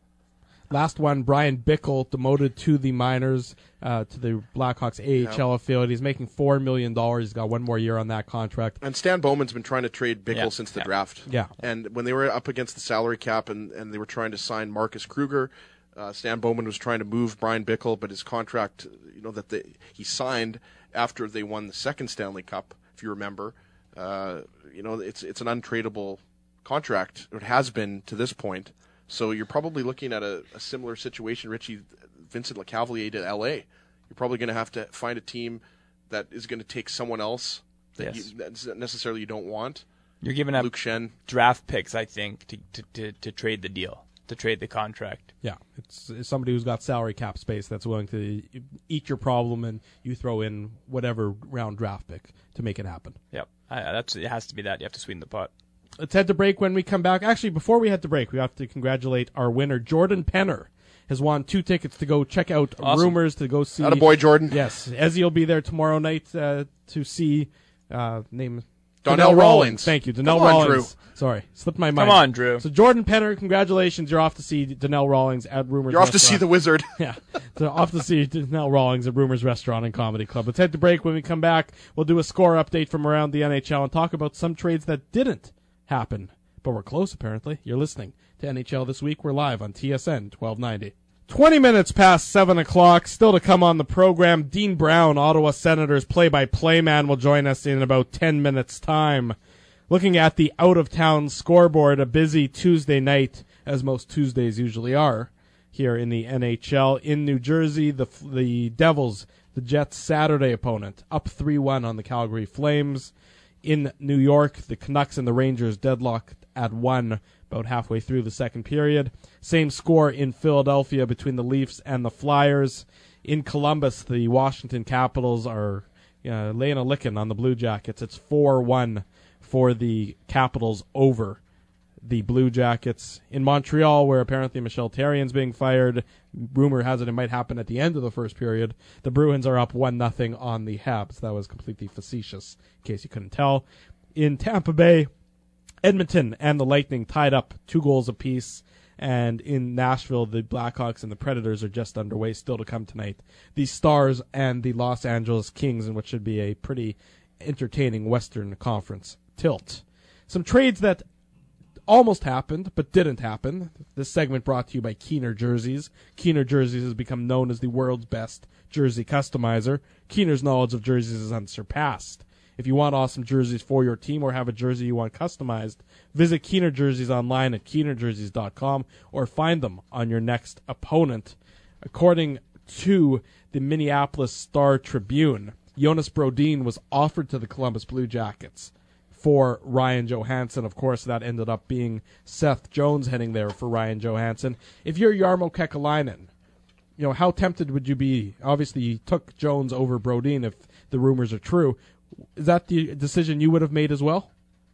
Last one, Brian Bickle, demoted to the minors, uh, to the Blackhawks A H L Yeah. affiliate. He's making four million dollars. He's got one more year on that contract. And Stan Bowman's been trying to trade Bickle Yeah. since the Yeah. draft. Yeah. And when they were up against the salary cap and, and they were trying to sign Marcus Kruger, uh, Stan Bowman was trying to move Brian Bickle, but his contract, you know, that they, he signed after they won the second Stanley Cup, if you remember, uh, you know, it's it's an untradeable contract. It has been to this point. So you're probably looking at a, a similar situation, Richie, Vincent LeCavalier to L A. You're probably going to have to find a team that is going to take someone else that, Yes. you, that necessarily you don't want. You're giving up Luke Shen. draft picks, I think, to, to, to, to trade the deal, to trade the contract. Yeah, it's, it's somebody who's got salary cap space that's willing to eat your problem, and you throw in whatever round draft pick to make it happen. Yep, I, that's it. Has to be that. You have to sweeten the pot. Let's head to break. When we come back, actually, before we head to break, we have to congratulate our winner. Jordan Penner has won two tickets to go check out Awesome. Rumors, to go see. Attaboy, Jordan. Yes, Ezzy will be there tomorrow night uh, to see. Uh, name Donnell Rawlings. Thank you, Donnell Come on, Rawlings. Drew. Sorry, slipped my mind. Come on, Drew. So Jordan Penner, congratulations! You're off to see Donnell Rawlings at Rumors. You're off to see Restaurant. the Wizard. Yeah, so off to see Donnell Rawlings at Rumors Restaurant and Comedy Club. Let's head to break. When we come back, we'll do a score update from around the N H L and talk about some trades that didn't happen, but we're close apparently. You're listening to N H L This Week. We're live on T S N twelve ninety. twenty minutes past seven o'clock. Still to come on the program, Dean Brown, Ottawa Senators play-by-play man, will join us in about ten minutes' time. Looking at the out-of-town scoreboard, a busy Tuesday night, as most Tuesdays usually are, here in the N H L. In New Jersey, the the Devils, the Jets' Saturday opponent, up three one on the Calgary Flames. In New York, the Canucks and the Rangers deadlocked at one about halfway through the second period. Same score in Philadelphia between the Leafs and the Flyers. In Columbus, the Washington Capitals are uh, laying a licking on the Blue Jackets. It's four one for the Capitals over the Blue Jackets. In Montreal, where apparently Michel Therrien's being fired, rumor has it it might happen at the end of the first period, the Bruins are up one nothing on the Habs. That was completely facetious, in case you couldn't tell. In Tampa Bay, Edmonton and the Lightning tied up two goals apiece. And in Nashville, the Blackhawks and the Predators are just underway, still to come tonight. The Stars and the Los Angeles Kings, in what should be a pretty entertaining Western Conference tilt. Some trades that almost happened, but didn't happen. This segment brought to you by Keener Jerseys. Keener Jerseys has become known as the world's best jersey customizer. Keener's knowledge of jerseys is unsurpassed. If you want awesome jerseys for your team or have a jersey you want customized, visit Keener Jerseys online at keener jerseys dot com or find them on your next opponent. According to the Minneapolis Star-Tribune, Jonas Brodin was offered to the Columbus Blue Jackets for Ryan Johansson. Of course, that ended up being Seth Jones heading there for Ryan Johansson. If you're Jarmo Kekalainen, you know, how tempted would you be? Obviously, you took Jones over Brodin if the rumors are true. Is that the decision you would have made as well?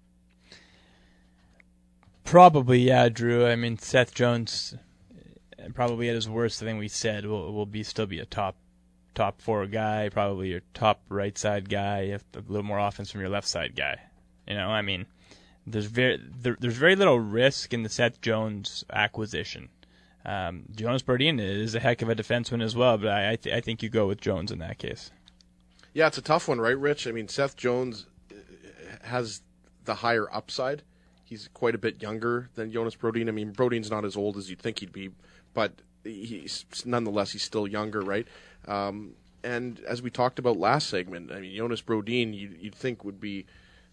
Probably, yeah, Drew. I mean, Seth Jones, probably at his worst, I think we said, will will be still be a top top four guy, probably your top right side guy, if a little more offense from your left side guy. You know, I mean, there's very there, there's very little risk in the Seth Jones acquisition. Um, Jonas Brodin is a heck of a defenseman as well, but I I, th- I think you go with Jones in that case. Yeah, it's a tough one, right, Rich? I mean, Seth Jones has the higher upside. He's quite a bit younger than Jonas Brodin. I mean, Brodin's not as old as you'd think he'd be, but he's nonetheless he's still younger, right? Um, and as we talked about last segment, I mean, Jonas Brodin, you'd, you'd think would be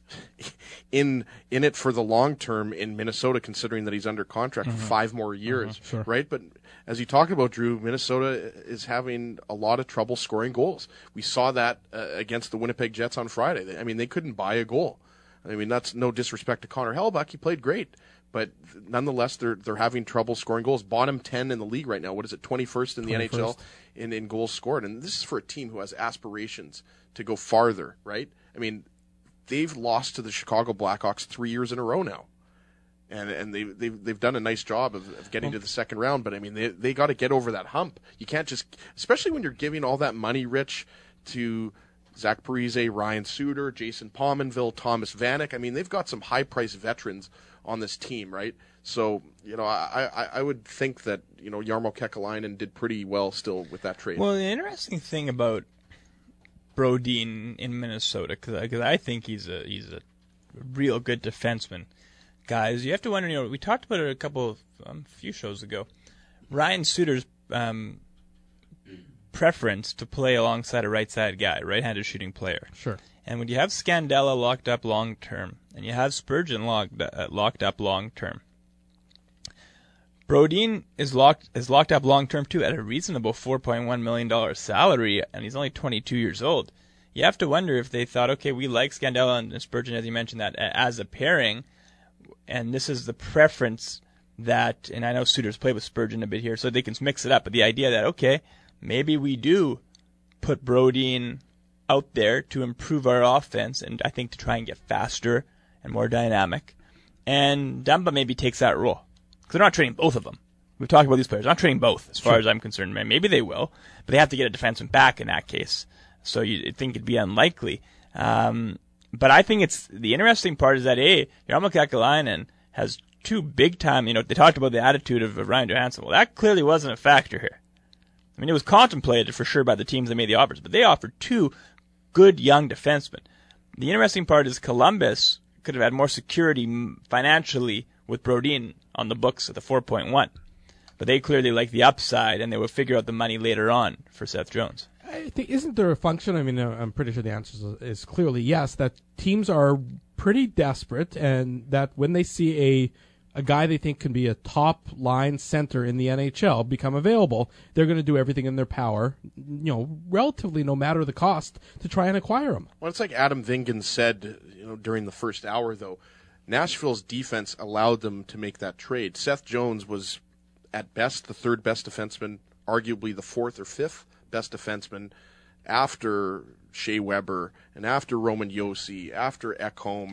in in it for the long term in Minnesota, considering that he's under contract Mm-hmm. for five more years, Mm-hmm, sure. right? But as you talked about, Drew, Minnesota is having a lot of trouble scoring goals. We saw that uh, against the Winnipeg Jets on Friday. They, I mean, they couldn't buy a goal. I mean, that's no disrespect to Connor Hellebuyck. He played great. But nonetheless, they're they're having trouble scoring goals. Bottom ten in the league right now. What is it, twenty-first in the twenty-first. N H L in, in goals scored? And this is for a team who has aspirations to go farther, right? I mean, they've lost to the Chicago Blackhawks three years in a row now. And and they, they've, they've done a nice job of, of getting to the second round. But, I mean, they they got to get over that hump. You can't just – especially when you're giving all that money, Rich, to Zach Parise, Ryan Suter, Jason Pominville, Thomas Vanek. I mean, they've got some high-priced veterans on this team, right? So, you know, I, I, I would think that, you know, Jarmo Kekalainen did pretty well still with that trade. Well, the interesting thing about Brodin in Minnesota, because I think he's a he's a real good defenseman, guys. You have to wonder. You know, we talked about it a couple of um, few shows ago. Ryan Suter's um, preference to play alongside a right-side guy, right-handed shooting player. Sure. And when you have Scandella locked up long term, and you have Spurgeon locked uh, locked up long term, Brodin is locked is locked up long term too at a reasonable four point one million dollars salary, and he's only twenty-two years old. You have to wonder if they thought, okay, we like Scandella and Spurgeon, as you mentioned, that as a pairing, and this is the preference that. And I know Suter's played with Spurgeon a bit here, so they can mix it up. But the idea that okay, maybe we do put Brodin out there to improve our offense, and I think to try and get faster and more dynamic. And Dumba maybe takes that role. Because they're not trading both of them. We've talked about these players. They're not trading both, as far Sure. as I'm concerned. Maybe they will, but they have to get a defenseman back in that case. So you think it'd be unlikely. Um, but I think it's the interesting part is that, A, Jarmo Kekalainen has two big-time, you know, they talked about the attitude of, of Ryan Johansson. Well, that clearly wasn't a factor here. I mean, it was contemplated for sure by the teams that made the offers, but they offered two good young defensemen. The interesting part is Columbus could have had more security financially with Brodin on the books at the four point one. But they clearly like the upside, and they will figure out the money later on for Seth Jones. I think, isn't there a function? I mean, uh, I'm pretty sure the answer is, is clearly yes, that teams are pretty desperate, and that when they see a a guy they think can be a top line center in the N H L become available, they're going to do everything in their power, you know, relatively no matter the cost, to try and acquire him. Well, it's like Adam Vingan said, you know, during the first hour, though. Nashville's defense allowed them to make that trade. Seth Jones was, at best, the third best defenseman, arguably the fourth or fifth best defenseman after Shea Weber and after Roman Josi, after Ekholm,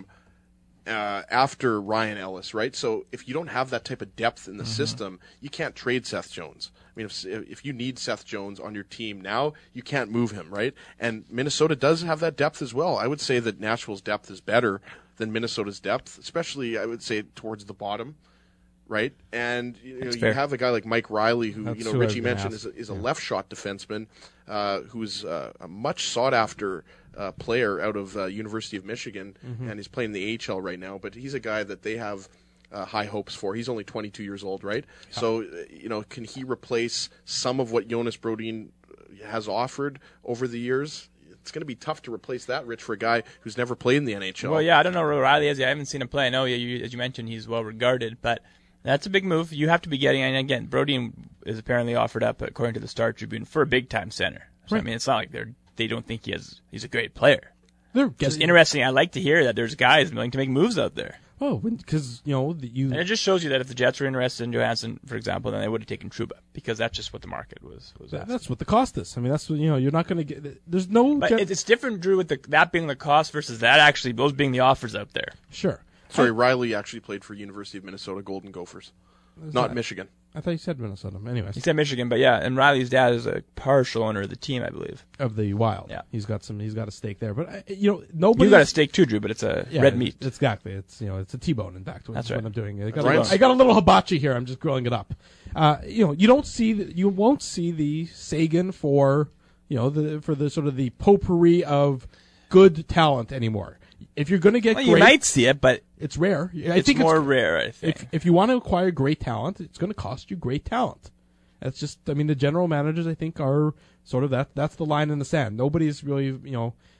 uh, after Ryan Ellis, right? So if you don't have that type of depth in the mm-hmm. system, you can't trade Seth Jones. I mean, if if you need Seth Jones on your team now, you can't move him, right? And Minnesota does have that depth as well. I would say that Nashville's depth is better than Minnesota's depth, especially, I would say, towards the bottom, right? And you know, you have a guy like Mike Riley, who That's you know who Richie I was gonna mentioned ask. is a, is a Yeah. left shot defenseman uh, who's uh, a much sought after uh, player out of uh, University of Michigan, Mm-hmm. and he's playing the A H L right now. But he's a guy that they have uh, high hopes for. He's only twenty-two years old, right? Yeah. So uh, you know, can he replace some of what Jonas Brodin has offered over the years? It's going to be tough to replace that, Rich, for a guy who's never played in the N H L. Well, yeah, I don't know who Riley is. I haven't seen him play. I know, you, as you mentioned, he's well regarded, but that's a big move. You have to be getting, and again, Brodin is apparently offered up, according to the Star Tribune, for a big time center. So Right. I mean, it's not like they're they don't think he has he's a great player. They're Just getting, interesting. I like to hear that there's guys willing to make moves out there, oh, because you know the- you. and it just shows you that if the Jets were interested in Johansson, for example, then they would have taken Trouba because that's just what the market was. was that- asking. that's what the cost is. I mean, that's what, you know. You're not going to get. There's no. But gen- it- it's different, Drew, with the, that being the cost versus that actually those being the offers out there. sure. Sorry, Riley actually played for University of Minnesota Golden Gophers, not that? Michigan. I thought you said Minnesota. Anyways, He said Michigan, but yeah, and Riley's dad is a partial owner of the team, I believe. of the Wild. Yeah. He's got some. He's got a stake there, but uh, you know nobody. You got a steak too, Drew, but it's a Yeah, red meat. Exactly. It's you know it's a T-bone. In fact, which That's is right. what I'm doing. I got, right. a, little, I got a little hibachi here. I'm just grilling it up. Uh, you know, you don't see the, you won't see the Sagan for you know the for the sort of the potpourri of good talent anymore. If you're going to get Well, great, you might see it, but it's rare. I it's think more it's, rare, I think. if if you want to acquire great talent, it's going to cost you great talent. That's just. I mean, the general managers, I think, are sort of that. That's the line in the sand. Nobody's really, you know,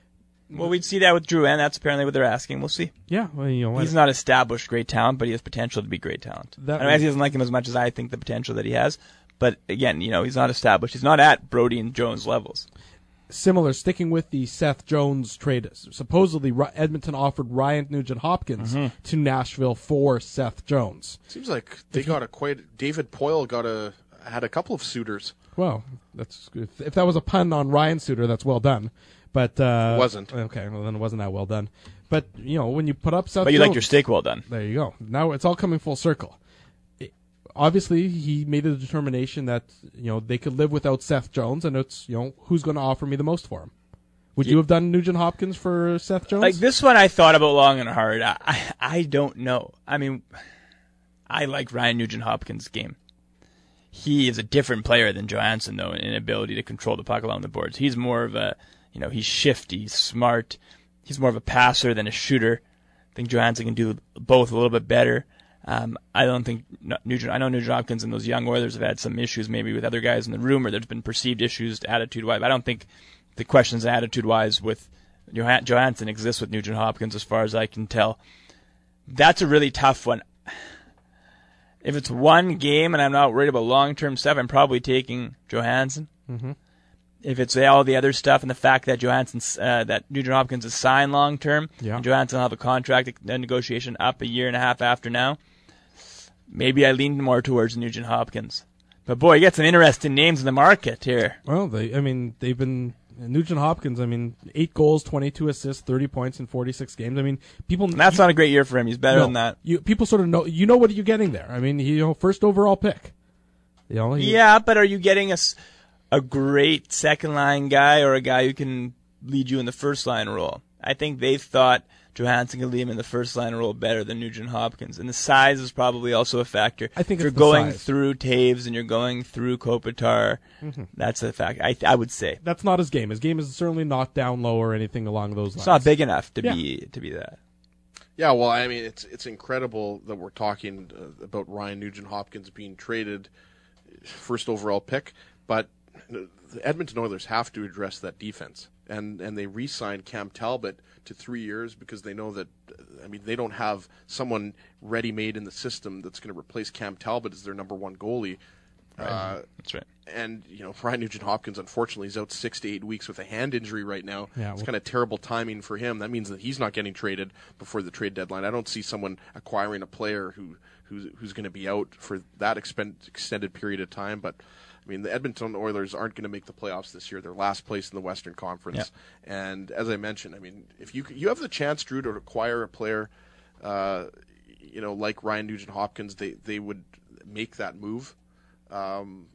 Well, we'd see that with Drouin. That's apparently what they're asking. We'll see. Yeah, well, you know, he's not established great talent, but he has potential to be great talent. That I mean, he doesn't like him as much as I think the potential that he has. But again, you know, he's not established. He's not at Brody and Jones levels. Similar, sticking with the Seth Jones trade, supposedly Edmonton offered Ryan Nugent-Hopkins Mm-hmm. to Nashville for Seth Jones. Seems like they got a quite. David Poile got a had a couple of suitors. Well, that's if, if that was a pun on Ryan Suter, that's well done. But uh, It wasn't. Okay, well then it wasn't that well done. But you know, when you put up Seth But you Jones, like your steak well done. there you go. Now it's all coming full circle. It- obviously, he made a determination that you know they could live without Seth Jones, and it's you know who's going to offer me the most for him. Would you have done Nugent Hopkins for Seth Jones? Like this one, I thought about long and hard. I, I, I don't know. I mean, I like Ryan Nugent-Hopkins' game. He is a different player than Johansson, though, in ability to control the puck along the boards. He's more of a, you know, he's shifty, he's smart. He's more of a passer than a shooter. I think Johansson can do both a little bit better. Um, I don't think Nugent. I know Nugent Hopkins and those young Oilers have had some issues, maybe with other guys in the room, or there's been perceived issues attitude-wise. I don't think the questions attitude-wise with Joh- Johansson exist with Nugent Hopkins, as far as I can tell. That's a really tough one. If it's one game and I'm not worried about long-term stuff, I'm probably taking Johansson. Mm-hmm. If it's all the other stuff and the fact that Johansson's, uh, that Nugent Hopkins is signed long-term, Yeah. and Johansson will have a contract a negotiation up a year and a half after now, maybe I lean more towards Nugent Hopkins. But boy, you get some interesting names in the market here. Well, they, I mean, they've been Nugent Hopkins. I mean, eight goals, twenty-two assists, thirty points in forty-six games. I mean, people. And that's you, not a great year for him. He's better no, than that. You people sort of know. You know what you're getting there. I mean, he, you know, first overall pick. You know. He, Yeah, but are you getting a, s- a great second line guy or a guy who can lead you in the first line role? I think they thought Johansson could lead him in the first line role better than Nugent Hopkins, and the size is probably also a factor. I think if you're it's the going size. through Taves and you're going through Kopitar, Mm-hmm. that's a fact. I I would say That's not his game. His game is certainly not down low or anything along those lines. it's not big enough to Yeah. be to be that. Yeah, well, I mean, it's it's incredible that we're talking uh, about Ryan Nugent-Hopkins being traded, first overall pick, but the Edmonton Oilers have to address that defense, and and they re-signed Cam Talbot to three years because they know that, I mean, they don't have someone ready-made in the system that's going to replace Cam Talbot as their number one goalie. Right. Uh, That's right. and, you know, Ryan Nugent-Hopkins, unfortunately, is out six to eight weeks with a hand injury right now. Yeah, it's well- kind of terrible timing for him. That means that he's not getting traded before the trade deadline. I don't see someone acquiring a player who who's, who's going to be out for that expend, extended period of time. But, I mean, the Edmonton Oilers aren't going to make the playoffs this year. They're last place in the Western Conference. Yeah. And as I mentioned, I mean, if you you have the chance, Drew, to acquire a player, uh, you know, like Ryan Nugent-Hopkins, they, they would make that move. Um,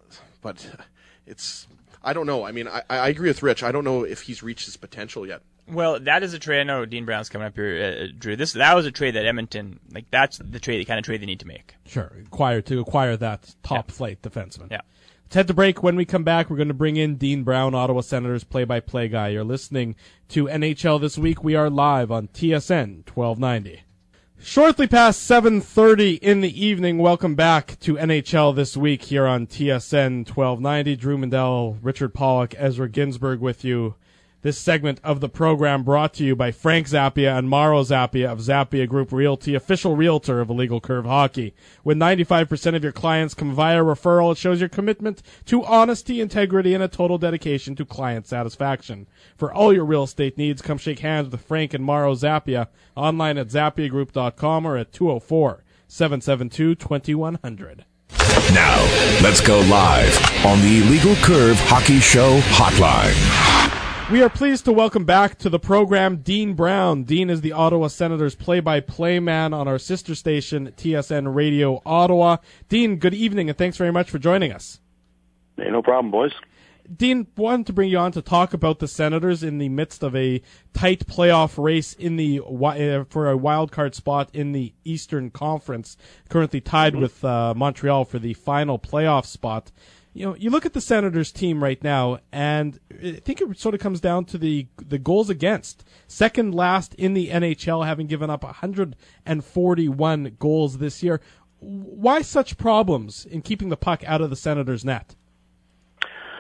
but it's, I don't know. I mean, I, I agree with Rich. I don't know if he's reached his potential yet. Well, that is a trade. I know Dean Brown's coming up here, uh, Drew. This that was a trade that Edmonton, like that's the trade, the kind of trade they need to make. Sure, acquire to acquire that top Yeah. flight defenseman. Yeah. Let's head to break. When we come back, we're going to bring in Dean Brown, Ottawa Senators play-by-play guy. You're listening to N H L This Week. We are live on T S N twelve ninety. Shortly past seven thirty in the evening, welcome back to N H L This Week here on T S N twelve ninety. Drew Mandel, Richard Pollock, Ezra Ginsburg with you. This segment of the program brought to you by Frank Zappia and Mauro Zappia of Zappia Group Realty, official realtor of Illegal Curve Hockey. When ninety-five percent of your clients come via referral, it shows your commitment to honesty, integrity, and a total dedication to client satisfaction. For all your real estate needs, come shake hands with Frank and Mauro Zappia, online at zappia group dot com or at two oh four, seven seven two, two one zero zero. Now, let's go live on the Illegal Curve Hockey Show Hotline. We are pleased to welcome back to the program Dean Brown. Dean is the Ottawa Senators play-by-play man on our sister station, T S N Radio Ottawa. Dean, good evening, and thanks very much for joining us. Hey, no problem, boys. Dean, wanted to bring you on to talk about the Senators in the midst of a tight playoff race in the uh, for a wild card spot in the Eastern Conference, currently tied mm-hmm. with uh, Montreal for the final playoff spot. You know, you look at the Senators team right now, and I think it sort of comes down to the the goals against. Second last in the N H L, having given up one hundred forty-one goals this year. Why such problems in keeping the puck out of the Senators' net?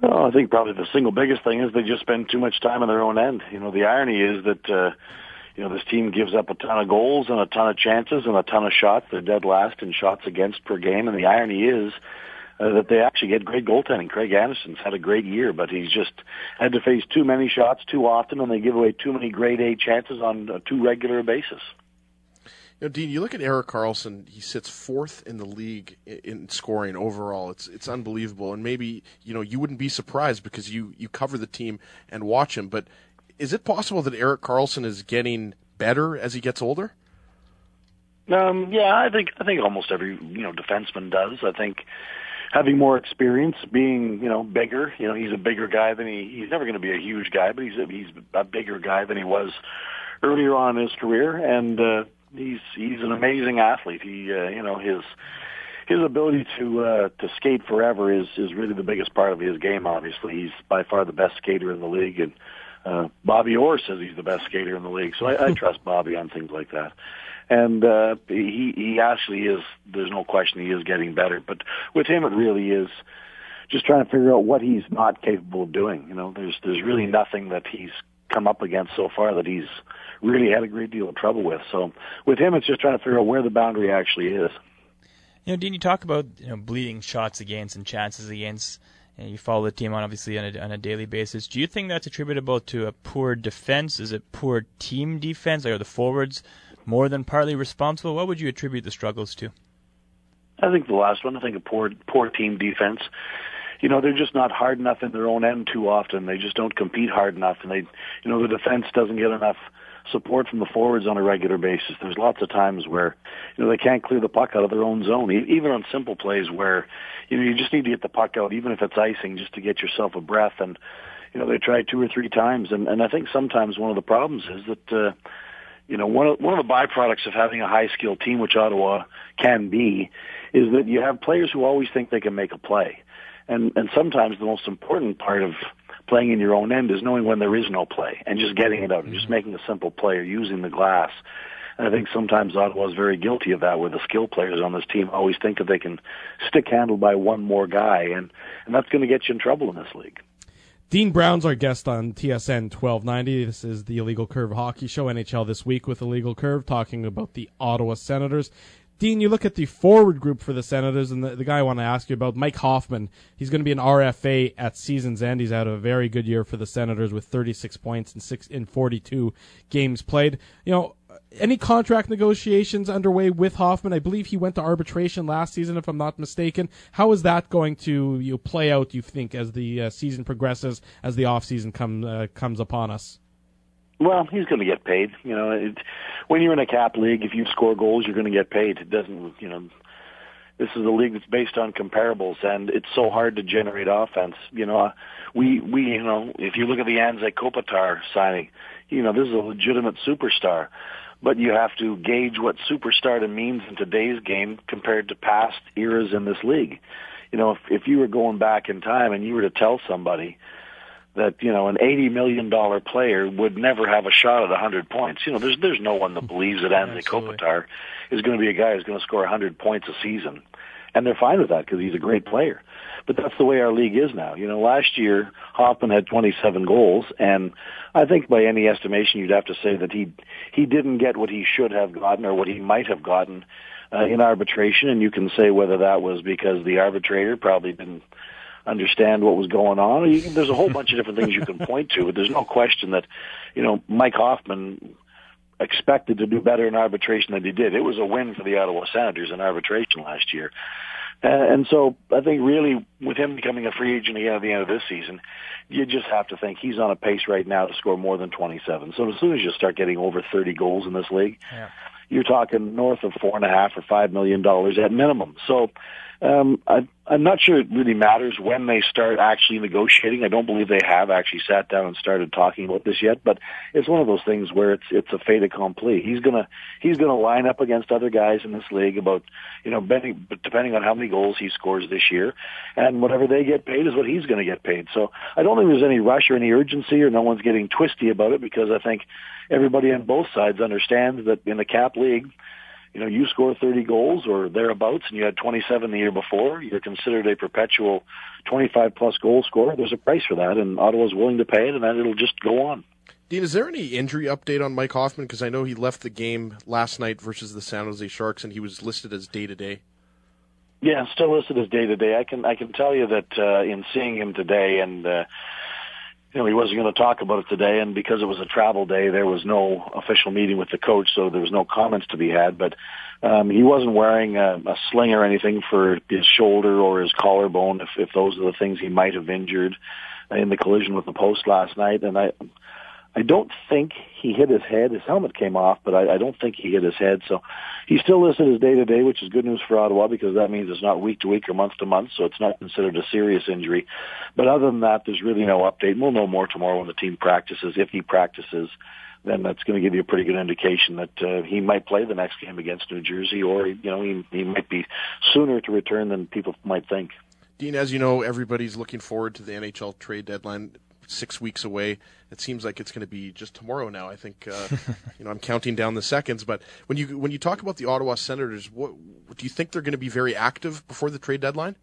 Well, I think probably the single biggest thing is they just spend too much time on their own end. You know, the irony is that, uh, you know, this team gives up a ton of goals and a ton of chances and a ton of shots. They're dead last in shots against per game. And the irony is uh, that they actually get great goaltending. Craig Anderson's had a great year, but he's just had to face too many shots too often, and they give away too many grade A chances on a too regular basis. You know, Dean, you look at Erik Karlsson, he sits fourth in the league in scoring overall. It's it's unbelievable. And maybe, you know, you wouldn't be surprised because you, you cover the team and watch him, but is it possible that Erik Karlsson is getting better as he gets older? Um, yeah, I think I think almost every you know defenseman does. I think having more experience, being you know bigger. You know, he's a bigger guy than he. He's never going to be a huge guy, but he's a, he's a bigger guy than he was earlier on in his career, and uh, he's he's an amazing athlete. He uh, you know his. His ability to uh, to skate forever is is really the biggest part of his game. Obviously, he's by far the best skater in the league, and uh, Bobby Orr says he's the best skater in the league. So I, I trust Bobby on things like that. And uh, he he actually is. There's no question he is getting better. But with him, it really is just trying to figure out what he's not capable of doing. You know, there's there's really nothing that he's come up against so far that he's really had a great deal of trouble with. So with him, it's just trying to figure out where the boundary actually is. You know, Dean, you talk about you know bleeding shots against and chances against, and you follow the team on obviously on a, on a daily basis. Do you think that's attributable to a poor defense? Is it poor team defense? Like, are the forwards more than partly responsible? What would you attribute the struggles to? I think the last one. I think a poor poor team defense. You know, they're just not hard enough in their own end too often. They just don't compete hard enough, and they, you know, the defense doesn't get enough support from the forwards on a regular basis. There's lots of times where, you know, they can't clear the puck out of their own zone, even on simple plays where, you know, you just need to get the puck out, even if it's icing, just to get yourself a breath. And, you know, they try two or three times. And, and I think sometimes one of the problems is that, uh, you know, one of, one of the byproducts of having a high-skilled team, which Ottawa can be, is that you have players who always think they can make a play. And, and sometimes the most important part of playing in your own end is knowing when there is no play and just getting it out and just making a simple play or using the glass. And I think sometimes Ottawa is very guilty of that, where the skill players on this team always think that they can stick handled by one more guy, and, and that's going to get you in trouble in this league. Dean Brown's our guest on T S N twelve ninety. This is the Illegal Curve Hockey Show, N H L This Week with Illegal Curve, talking about the Ottawa Senators. Dean, you look at the forward group for the Senators, and the, the guy I want to ask you about, Mike Hoffman. He's going to be an R F A at season's end. He's had a very good year for the Senators with thirty-six points in six in forty-two games played. You know, any contract negotiations underway with Hoffman? I believe he went to arbitration last season, if I'm not mistaken. How is that going to you know, play out, you think, as the uh, season progresses, as the offseason come, uh, comes upon us? Well, he's going to get paid. You know, it, when you're in a cap league, if you score goals, you're going to get paid. It doesn't, you know, this is a league that's based on comparables, and it's so hard to generate offense. You know, we, we, you know, if you look at the Anze Kopitar signing, you know, this is a legitimate superstar, but you have to gauge what superstar means in today's game compared to past eras in this league. You know, if, if you were going back in time and you were to tell somebody that, you know, an eighty million dollars player would never have a shot at one hundred points. You know, there's there's no one that believes that Anze Kopitar is going to be a guy who's going to score one hundred points a season. And they're fine with that because he's a great player. But that's the way our league is now. You know, last year, Hoffman had twenty-seven goals, and I think by any estimation you'd have to say that he he didn't get what he should have gotten or what he might have gotten uh, in arbitration, and you can say whether that was because the arbitrator probably didn't understand what was going on. You, there's a whole bunch of different things you can point to, but there's no question that, you know, Mike Hoffman expected to do better in arbitration than he did. It was a win for the Ottawa Senators in arbitration last year. Uh, and so I think really with him becoming a free agent again at the end of this season, you just have to think he's on a pace right now to score more than twenty-seven. So as soon as you start getting over thirty goals in this league, yeah. you're talking north of four and a half or five million dollars at minimum. So um, I, I'm not sure it really matters when they start actually negotiating. I don't believe they have actually sat down and started talking about this yet, but it's one of those things where it's it's a fait accompli. He's gonna he's gonna line up against other guys in this league about, you know, depending, depending on how many goals he scores this year, and whatever they get paid is what he's going to get paid. So I don't think there's any rush or any urgency, or no one's getting twisty about it, because I think everybody on both sides understands that in the cap league, you know, you score thirty goals or thereabouts and you had twenty-seven the year before, you're considered a perpetual twenty-five plus goal scorer. There's a price for that, and Ottawa's willing to pay it, and then it'll just go on. Dean, is there any injury update on Mike Hoffman? Because I know he left the game last night versus the San Jose Sharks, and he was listed as day-to-day. Yeah, still listed as day-to-day. I can I can tell you that uh, in seeing him today, and uh, you know, he wasn't going to talk about it today, and because it was a travel day, there was no official meeting with the coach, so there was no comments to be had. But um, he wasn't wearing a, a sling or anything for his shoulder or his collarbone, if, if those are the things he might have injured in the collision with the post last night. And I, I don't think he hit his head. His helmet came off, but I, I don't think he hit his head. So he's still listed as day-to-day, which is good news for Ottawa because that means it's not week-to-week or month-to-month, so it's not considered a serious injury. But other than that, there's really no update. We'll know more tomorrow when the team practices. If he practices, then that's going to give you a pretty good indication that uh, he might play the next game against New Jersey, or you know he, he might be sooner to return than people might think. Dean, as you know, everybody's looking forward to the N H L trade deadline. Six weeks away. It seems like it's going to be just tomorrow now. I think uh, you know I'm counting down the seconds. But when you when you talk about the Ottawa Senators, what do you think they're going to be very active before the trade deadline?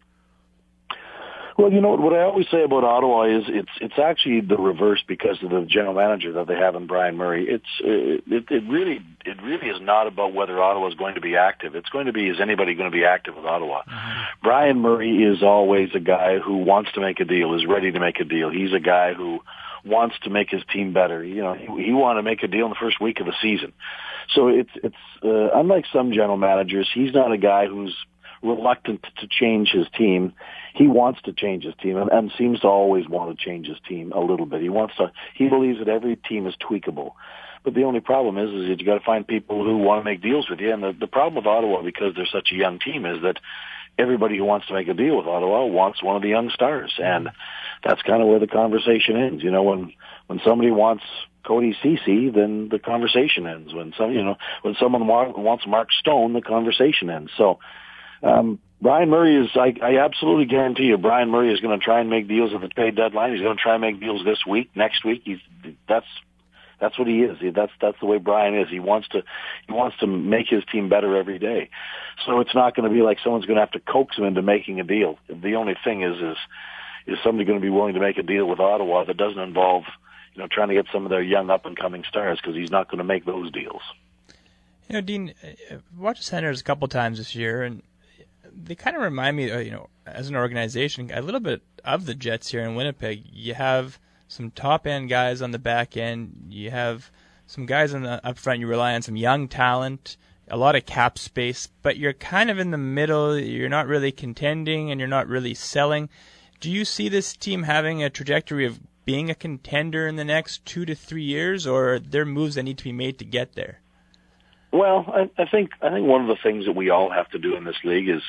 Well, you know what I always say about Ottawa is it's it's actually the reverse because of the general manager that they have in Brian Murray. It's it, it really it really is not about whether Ottawa is going to be active. It's going to be, is anybody going to be active with Ottawa? Mm-hmm. Brian Murray is always a guy who wants to make a deal, is ready to make a deal. He's a guy who wants to make his team better. You know, he, he wanted to make a deal in the first week of the season. So it's it's uh, unlike some general managers, he's not a guy who's reluctant to change his team. He wants to change his team and, and seems to always want to change his team a little bit. He wants to, he believes that every team is tweakable. But the only problem is, is that you got to find people who want to make deals with you. And the, the problem with Ottawa, because they're such a young team, is that everybody who wants to make a deal with Ottawa wants one of the young stars. And that's kind of where the conversation ends. You know, when, when somebody wants Cody Ceci, then the conversation ends. When some, you know, when someone wants Mark Stone, the conversation ends. So, um, Brian Murray is, I, I absolutely guarantee you, Brian Murray is going to try and make deals at the trade deadline. He's going to try and make deals this week, next week. He's, that's, that's what he is. He, that's, that's the way Brian is. He wants to, he wants to make his team better every day. So it's not going to be like someone's going to have to coax him into making a deal. The only thing is, is, is somebody going to be willing to make a deal with Ottawa that doesn't involve, you know, trying to get some of their young up and coming stars, because he's not going to make those deals. You know, Dean, I've watched the Senators a couple times this year, and they kind of remind me, you know, as an organization, a little bit of the Jets here in Winnipeg. You have some top-end guys on the back end. You have some guys on the up front. You rely on some young talent, a lot of cap space, but you're kind of in the middle. You're not really contending, and you're not really selling. Do you see this team having a trajectory of being a contender in the next two to three years, or are there moves that need to be made to get there? Well, I, I think I think one of the things that we all have to do in this league is,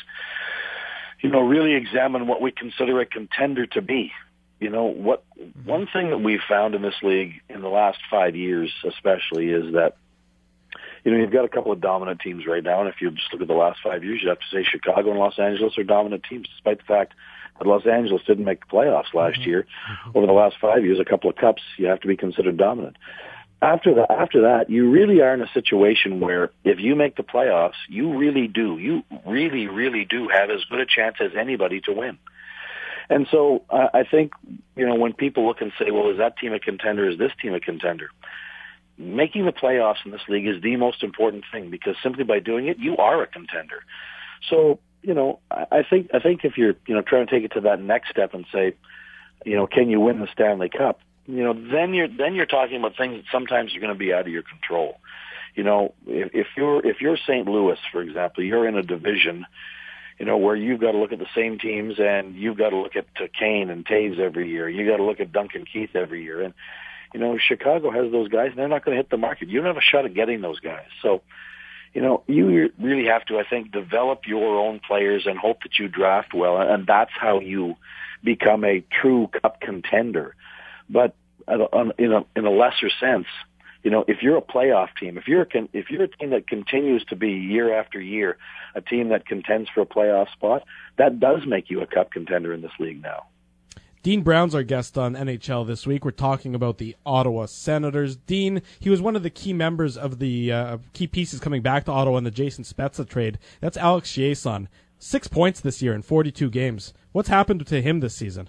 you know, really examine what we consider a contender to be. You know, what mm-hmm. one thing that we've found in this league in the last five years, especially, is that, you know, you've got a couple of dominant teams right now, and if you just look at the last five years, you'd have to say Chicago and Los Angeles are dominant teams, despite the fact that Los Angeles didn't make the playoffs last mm-hmm. year. Over the last five years, a couple of cups, you have to be considered dominant. After that, after that, you really are in a situation where if you make the playoffs, you really do, you really, really do have as good a chance as anybody to win. And so uh, I think, you know, when people look and say, well, is that team a contender? Is this team a contender? Making the playoffs in this league is the most important thing, because simply by doing it, you are a contender. So, you know, I think, I think if you're, you know, trying to take it to that next step and say, you know, can you win the Stanley Cup? You know, then you're then you're talking about things that sometimes are going to be out of your control. You know, if, if you're if you're Saint Louis, for example, you're in a division, you know, where you've got to look at the same teams, and you've got to look at uh, Kane and Taves every year. You got to look at Duncan Keith every year, and you know, Chicago has those guys, and they're not going to hit the market. You don't have a shot at getting those guys. So, you know, you really have to, I think, develop your own players and hope that you draft well, and that's how you become a true cup contender. But in a in a lesser sense, you know, if you're a playoff team, if you're a, if you're a team that continues to be year after year a team that contends for a playoff spot, that does make you a cup contender in this league now. Dean Brown's our guest on N H L This Week. We're talking about the Ottawa Senators. Dean, he was one of the key members of the uh, key pieces coming back to Ottawa in the Jason Spezza trade. That's Alex Chiasson. Six points this year in forty-two games. What's happened to him this season?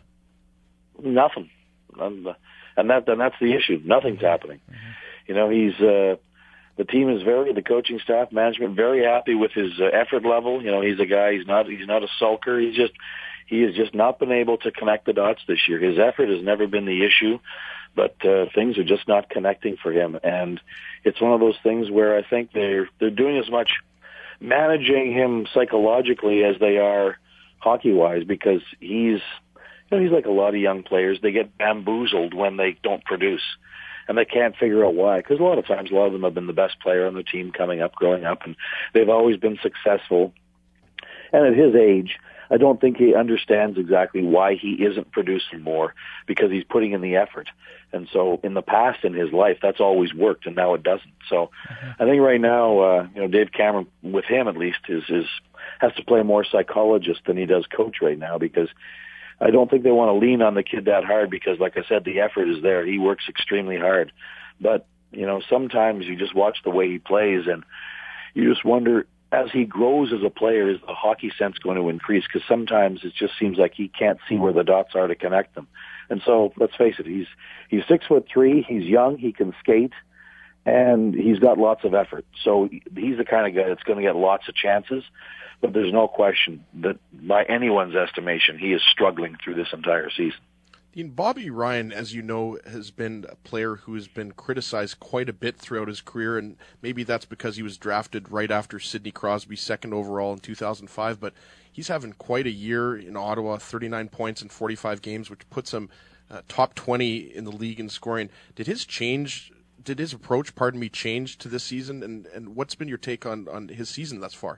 Nothing. And, and, that, and that's the issue. Nothing's happening. Mm-hmm. You know, he's... Uh, The team is very, the coaching staff, management, very happy with his uh, effort level. You know, he's a guy, he's not, he's not a sulker. He's just, he has just not been able to connect the dots this year. His effort has never been the issue, but uh, things are just not connecting for him. And it's one of those things where I think they're, they're doing as much managing him psychologically as they are hockey-wise, because he's, you know, he's like a lot of young players. They get bamboozled when they don't produce. And they can't figure out why, because a lot of times, a lot of them have been the best player on the team coming up, growing up, and they've always been successful. And at his age, I don't think he understands exactly why he isn't producing more, because he's putting in the effort. And so in the past in his life, that's always worked, and now it doesn't. So mm-hmm. I think right now, uh, you know, Dave Cameron, with him at least, is, is has to play more psychologist than he does coach right now, because I don't think they want to lean on the kid that hard, because, like I said, the effort is there. He works extremely hard. But, you know, sometimes you just watch the way he plays, and you just wonder, as he grows as a player, is the hockey sense going to increase? Because sometimes it just seems like he can't see where the dots are to connect them. And so, let's face it, he's he's six foot three, he's young, he can skate, and he's got lots of effort. So he's the kind of guy that's going to get lots of chances. But there's no question that, by anyone's estimation, he is struggling through this entire season. Dean, Bobby Ryan, as you know, has been a player who has been criticized quite a bit throughout his career, and maybe that's because he was drafted right after Sidney Crosby, second overall in two thousand five, but he's having quite a year in Ottawa, thirty-nine points in forty-five games, which puts him uh, top twenty in the league in scoring. Did his change, did his approach, pardon me, change to this season, and, and what's been your take on, on his season thus far?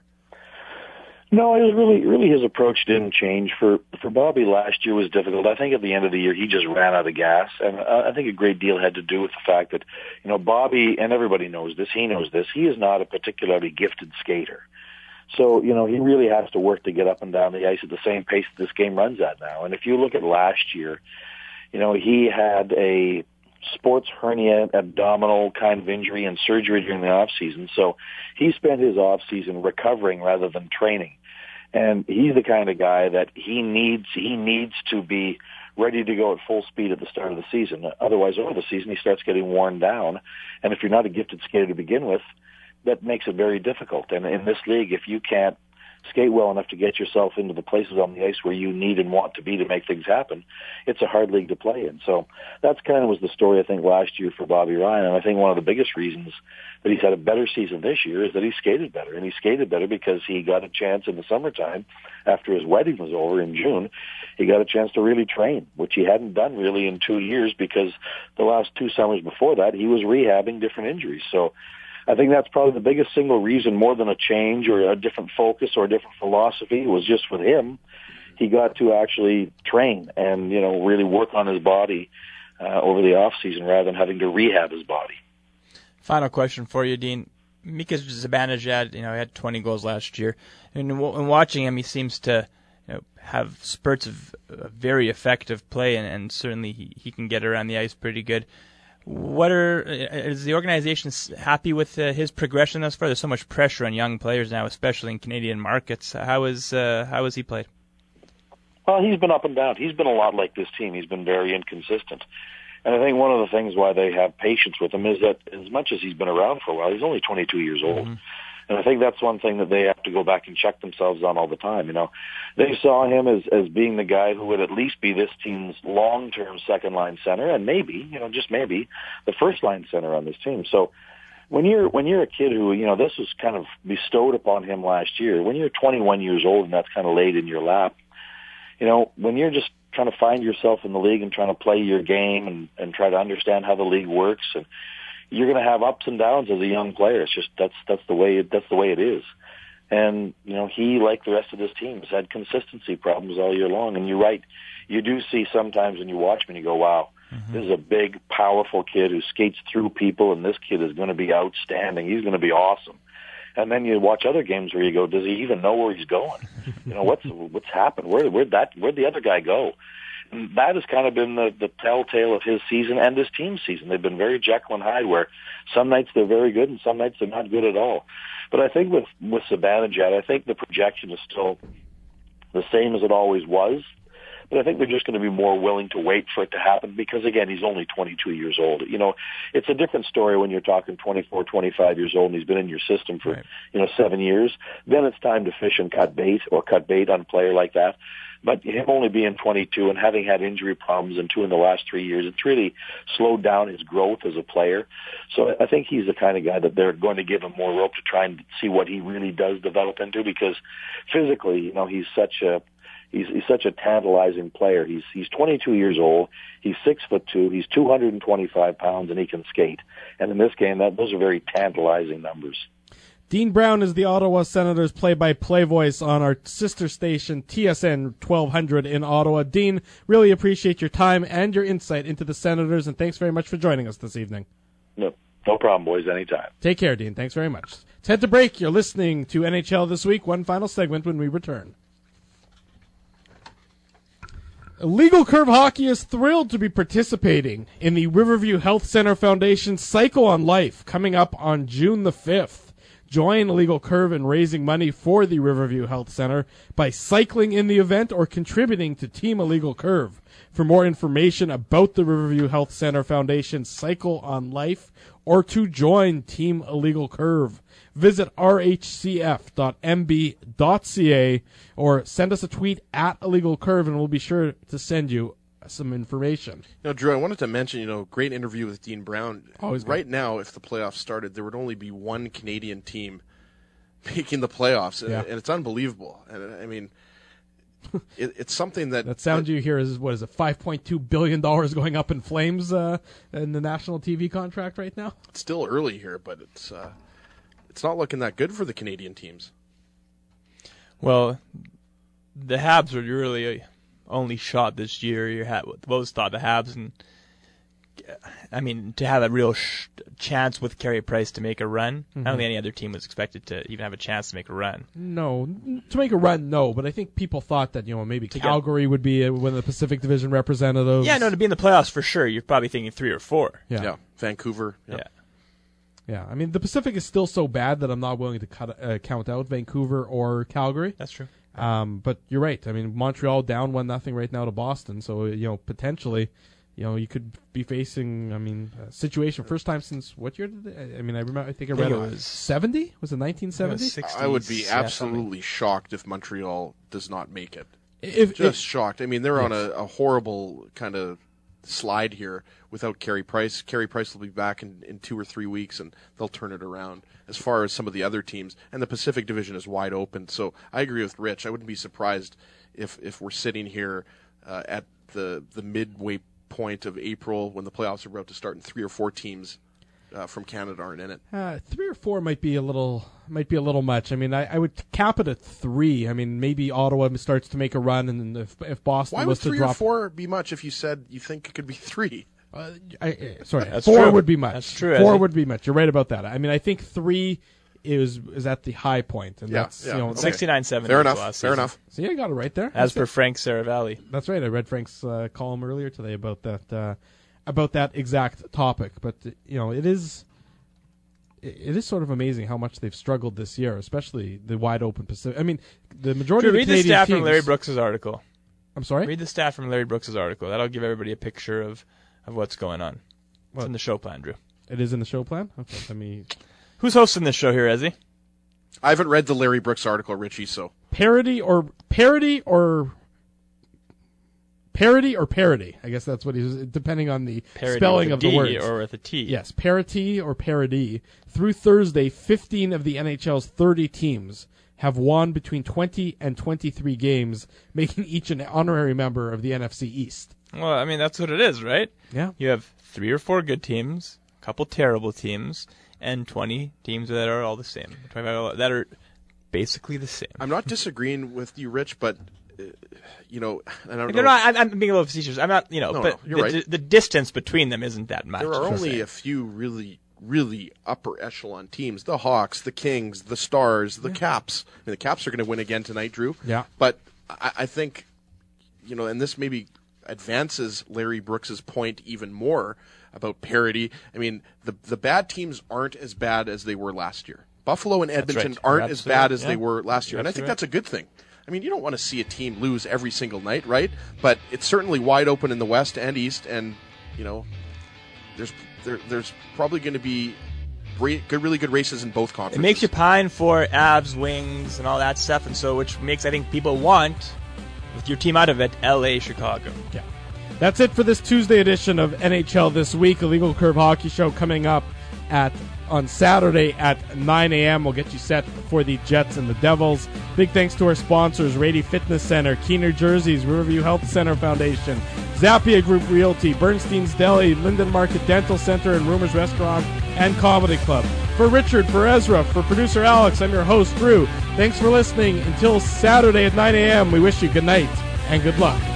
No, it was really, really his approach didn't change. For for Bobby, last year was difficult. I think at the end of the year, he just ran out of gas, and uh, I think a great deal had to do with the fact that, you know, Bobby, and everybody knows this, he knows this, he is not a particularly gifted skater. So, you know, he really has to work to get up and down the ice at the same pace that this game runs at now. And if you look at last year, you know, he had a sports hernia, abdominal kind of injury and surgery during the off season. So he spent his off season recovering rather than training. And he's the kind of guy that he needs, he needs to be ready to go at full speed at the start of the season. Otherwise, over the season, he starts getting worn down. And if you're not a gifted skater to begin with, that makes it very difficult. And in this league, if you can't skate well enough to get yourself into the places on the ice where you need and want to be to make things happen, it's a hard league to play in. So that's kind of was the story, I think, last year for Bobby Ryan. And I think one of the biggest reasons that he's had a better season this year is that he skated better. And he skated better because he got a chance in the summertime, after his wedding was over in June, he got a chance to really train, which he hadn't done really in two years because the last two summers before that, he was rehabbing different injuries. So I think that's probably the biggest single reason, more than a change or a different focus or a different philosophy, was just with him. He got to actually train and, you know, really work on his body uh, over the off season rather than having to rehab his body. Final question for you, Dean. Mika Zibanejad, you know, he had twenty goals last year, and in watching him, he seems to, you know, have spurts of uh, very effective play, and, and certainly he, he can get around the ice pretty good. What are is the organization happy with uh, his progression thus far? There's so much pressure on young players now, especially in Canadian markets. How is uh, how has he played? Well, he's been up and down. He's been a lot like this team. He's been very inconsistent. And I think one of the things why they have patience with him is that as much as he's been around for a while, he's only twenty-two years old. Mm-hmm. And I think that's one thing that they have to go back and check themselves on all the time. You know, they saw him as, as being the guy who would at least be this team's long-term second-line center, and maybe, you know, just maybe, the first-line center on this team. So when you're when you're a kid who, you know, this was kind of bestowed upon him last year, when you're twenty-one years old and that's kind of laid in your lap, you know, when you're just trying to find yourself in the league and trying to play your game and, and try to understand how the league works, and you're going to have ups and downs as a young player. It's just that's that's the way it, that's the way it is. And you know, he, like the rest of this team, has had consistency problems all year long. And you're right, you do see sometimes when you watch him and you go, "Wow, mm-hmm. this is a big, powerful kid who skates through people, and this kid is going to be outstanding. He's going to be awesome." And then you watch other games where you go, "Does he even know where he's going? You know, what's what's happened? Where where'd that where'd the other guy go?" that has kind of been the, the telltale of his season and his team's season. They've been very Jekyll and Hyde, where some nights they're very good and some nights they're not good at all. But I think with, with Zibanejad, I think the projection is still the same as it always was. But I think they're just going to be more willing to wait for it to happen because, again, he's only twenty-two years old. You know, it's a different story when you're talking twenty-four, twenty-five years old and he's been in your system for, right. you know, seven years. Then it's time to fish and cut bait or cut bait on a player like that. But him only being twenty-two and having had injury problems and two in the last three years, it's really slowed down his growth as a player. So I think he's the kind of guy that they're going to give him more rope to try and see what he really does develop into because physically, you know, he's such a He's, he's such a tantalizing player. He's he's twenty-two years old. He's six foot two. He's two hundred twenty-five pounds, and he can skate. And in this game, that those are very tantalizing numbers. Dean Brown is the Ottawa Senators play-by-play voice on our sister station T S N twelve hundred in Ottawa. Dean, really appreciate your time and your insight into the Senators, and thanks very much for joining us this evening. No, no problem, boys. Anytime. Take care, Dean. Thanks very much. Let's head to break. You're listening to N H L This Week. One final segment when we return. Legal Curve Hockey is thrilled to be participating in the Riverview Health Center Foundation Cycle on Life coming up on June the fifth. Join Legal Curve in raising money for the Riverview Health Center by cycling in the event or contributing to Team Illegal Curve. For more information about the Riverview Health Center Foundation Cycle on Life or to join Team Illegal Curve, visit r h c f dot m b dot c a or send us a tweet at Illegal Curve, and we'll be sure to send you some information. You know, Drew, I wanted to mention, you know, great interview with Dean Brown. Always good. Right now, if the playoffs started, there would only be one Canadian team making the playoffs, and, Yeah. and it's unbelievable. And I mean, it, it's something that That sound that, you hear is, what is it, five point two billion dollars going up in flames uh, in the national T V contract right now? It's still early here, but it's uh, it's not looking that good for the Canadian teams. Well, the Habs were really only shot this year. You had both thought the Habs, and I mean to have a real sh- chance with Carey Price to make a run. Mm-hmm. I don't think any other team was expected to even have a chance to make a run. No, to make a run, no. But I think people thought that you know maybe to Calgary get, would be one of the Pacific Division representatives. Yeah, no, to be in the playoffs for sure. You're probably thinking three or four. Yeah, yeah. Vancouver. Yeah. yeah. Yeah, I mean, the Pacific is still so bad that I'm not willing to cut, uh, count out Vancouver or Calgary. That's true. Um, but you're right. I mean, Montreal down one nothing right now to Boston, so you know potentially, you know, you could be facing. I mean, a situation first time since what year did they, I mean, I remember. I think I read think it was seventy. Was it nineteen seventy? I would be absolutely yeah, shocked if Montreal does not make it. If, Just if, shocked. I mean, they're yes. on a, a horrible kind of slide here without Carey Price. Carey Price will be back in, in two or three weeks, and they'll turn it around. As far as some of the other teams, and the Pacific Division is wide open. So I agree with Rich. I wouldn't be surprised if if we're sitting here uh, at the the midway point of April when the playoffs are about to start, and three or four teams uh, from Canada aren't in it. Uh, three or four might be a little might be a little much. I mean, I, I would cap it at three. I mean, maybe Ottawa starts to make a run, and if if Boston Why was would to three drop, or four be much if you said you think it could be three? Uh, I, I, sorry, That's four true. would be much. That's true. Four would be much. You're right about that. I mean, I think three is is at the high point, and Yeah, that's yeah. you know Okay. sixty-nine seventy. Fair was enough. last Fair season. enough. See, I got it right there. As That's per it. Frank Saravalli. That's right. I read Frank's uh, column earlier today about that uh, about that exact topic. But uh, you know, it is it, it is sort of amazing how much they've struggled this year, especially the wide open Pacific. I mean, the majority Drew, of the read the Canadian stat teams, from Larry Brooks' article. I'm sorry. Read the stat from Larry Brooks' article. That'll give everybody a picture of, of what's going on. It's What? in the show plan, Drew. It is in the show plan. Okay, let me. Who's hosting this show here, Ezzy? I haven't read the Larry Brooks article, Richie, so. Parody or parody or parody or parody. I guess that's what he's depending on the Parody spelling with a of the D words. or with a T. Yes, parity or parody. Through Thursday, fifteen of the N H L's thirty teams have won between twenty and twenty-three games, making each an honorary member of the N F C East. Well, I mean, that's what it is, right? Yeah. You have three or four good teams, a couple terrible teams, and twenty teams that are all the same. twenty-five that are basically the same. I'm not disagreeing with you, Rich, but, uh, you know, and I don't They're know. not, I'm, I'm being a little facetious. I'm not, you know, No, but no, you're the, right. the, the distance between them isn't that much. There are per only se. a few really, really upper echelon teams. The Hawks, the Kings, the Stars, the Caps. I mean, the Caps are going to win again tonight, Drew. Yeah. But I, I think, you know, and this maybe advances Larry Brooks's point even more about parity. I mean, the the bad teams aren't as bad as they were last year. Buffalo and Edmonton right. aren't You're as bad as yeah. they were last year, You're and I think right. that's a good thing. I mean, you don't want to see a team lose every single night, right? But it's certainly wide open in the West and East, and you know, there's there, there's probably going to be ra- good, really good races in both conferences. It makes you pine for Avs, Wings, and all that stuff, and so which makes I think people want, with your team out of it, L A, Chicago. Yeah. That's it for this Tuesday edition of N H L This Week. A Legal Curve Hockey Show coming up at on Saturday at nine a.m. We'll get you set for the Jets and the Devils. Big thanks to our sponsors, Rady Fitness Center, Keener Jerseys, Riverview Health Center Foundation, Zappia Group Realty, Bernstein's Deli, Linden Market Dental Center, and Rumors Restaurant and Comedy Club. For Richard, for Ezra, for producer Alex, I'm your host, Drew. Thanks for listening. Until Saturday at nine a.m., we wish you good night and good luck.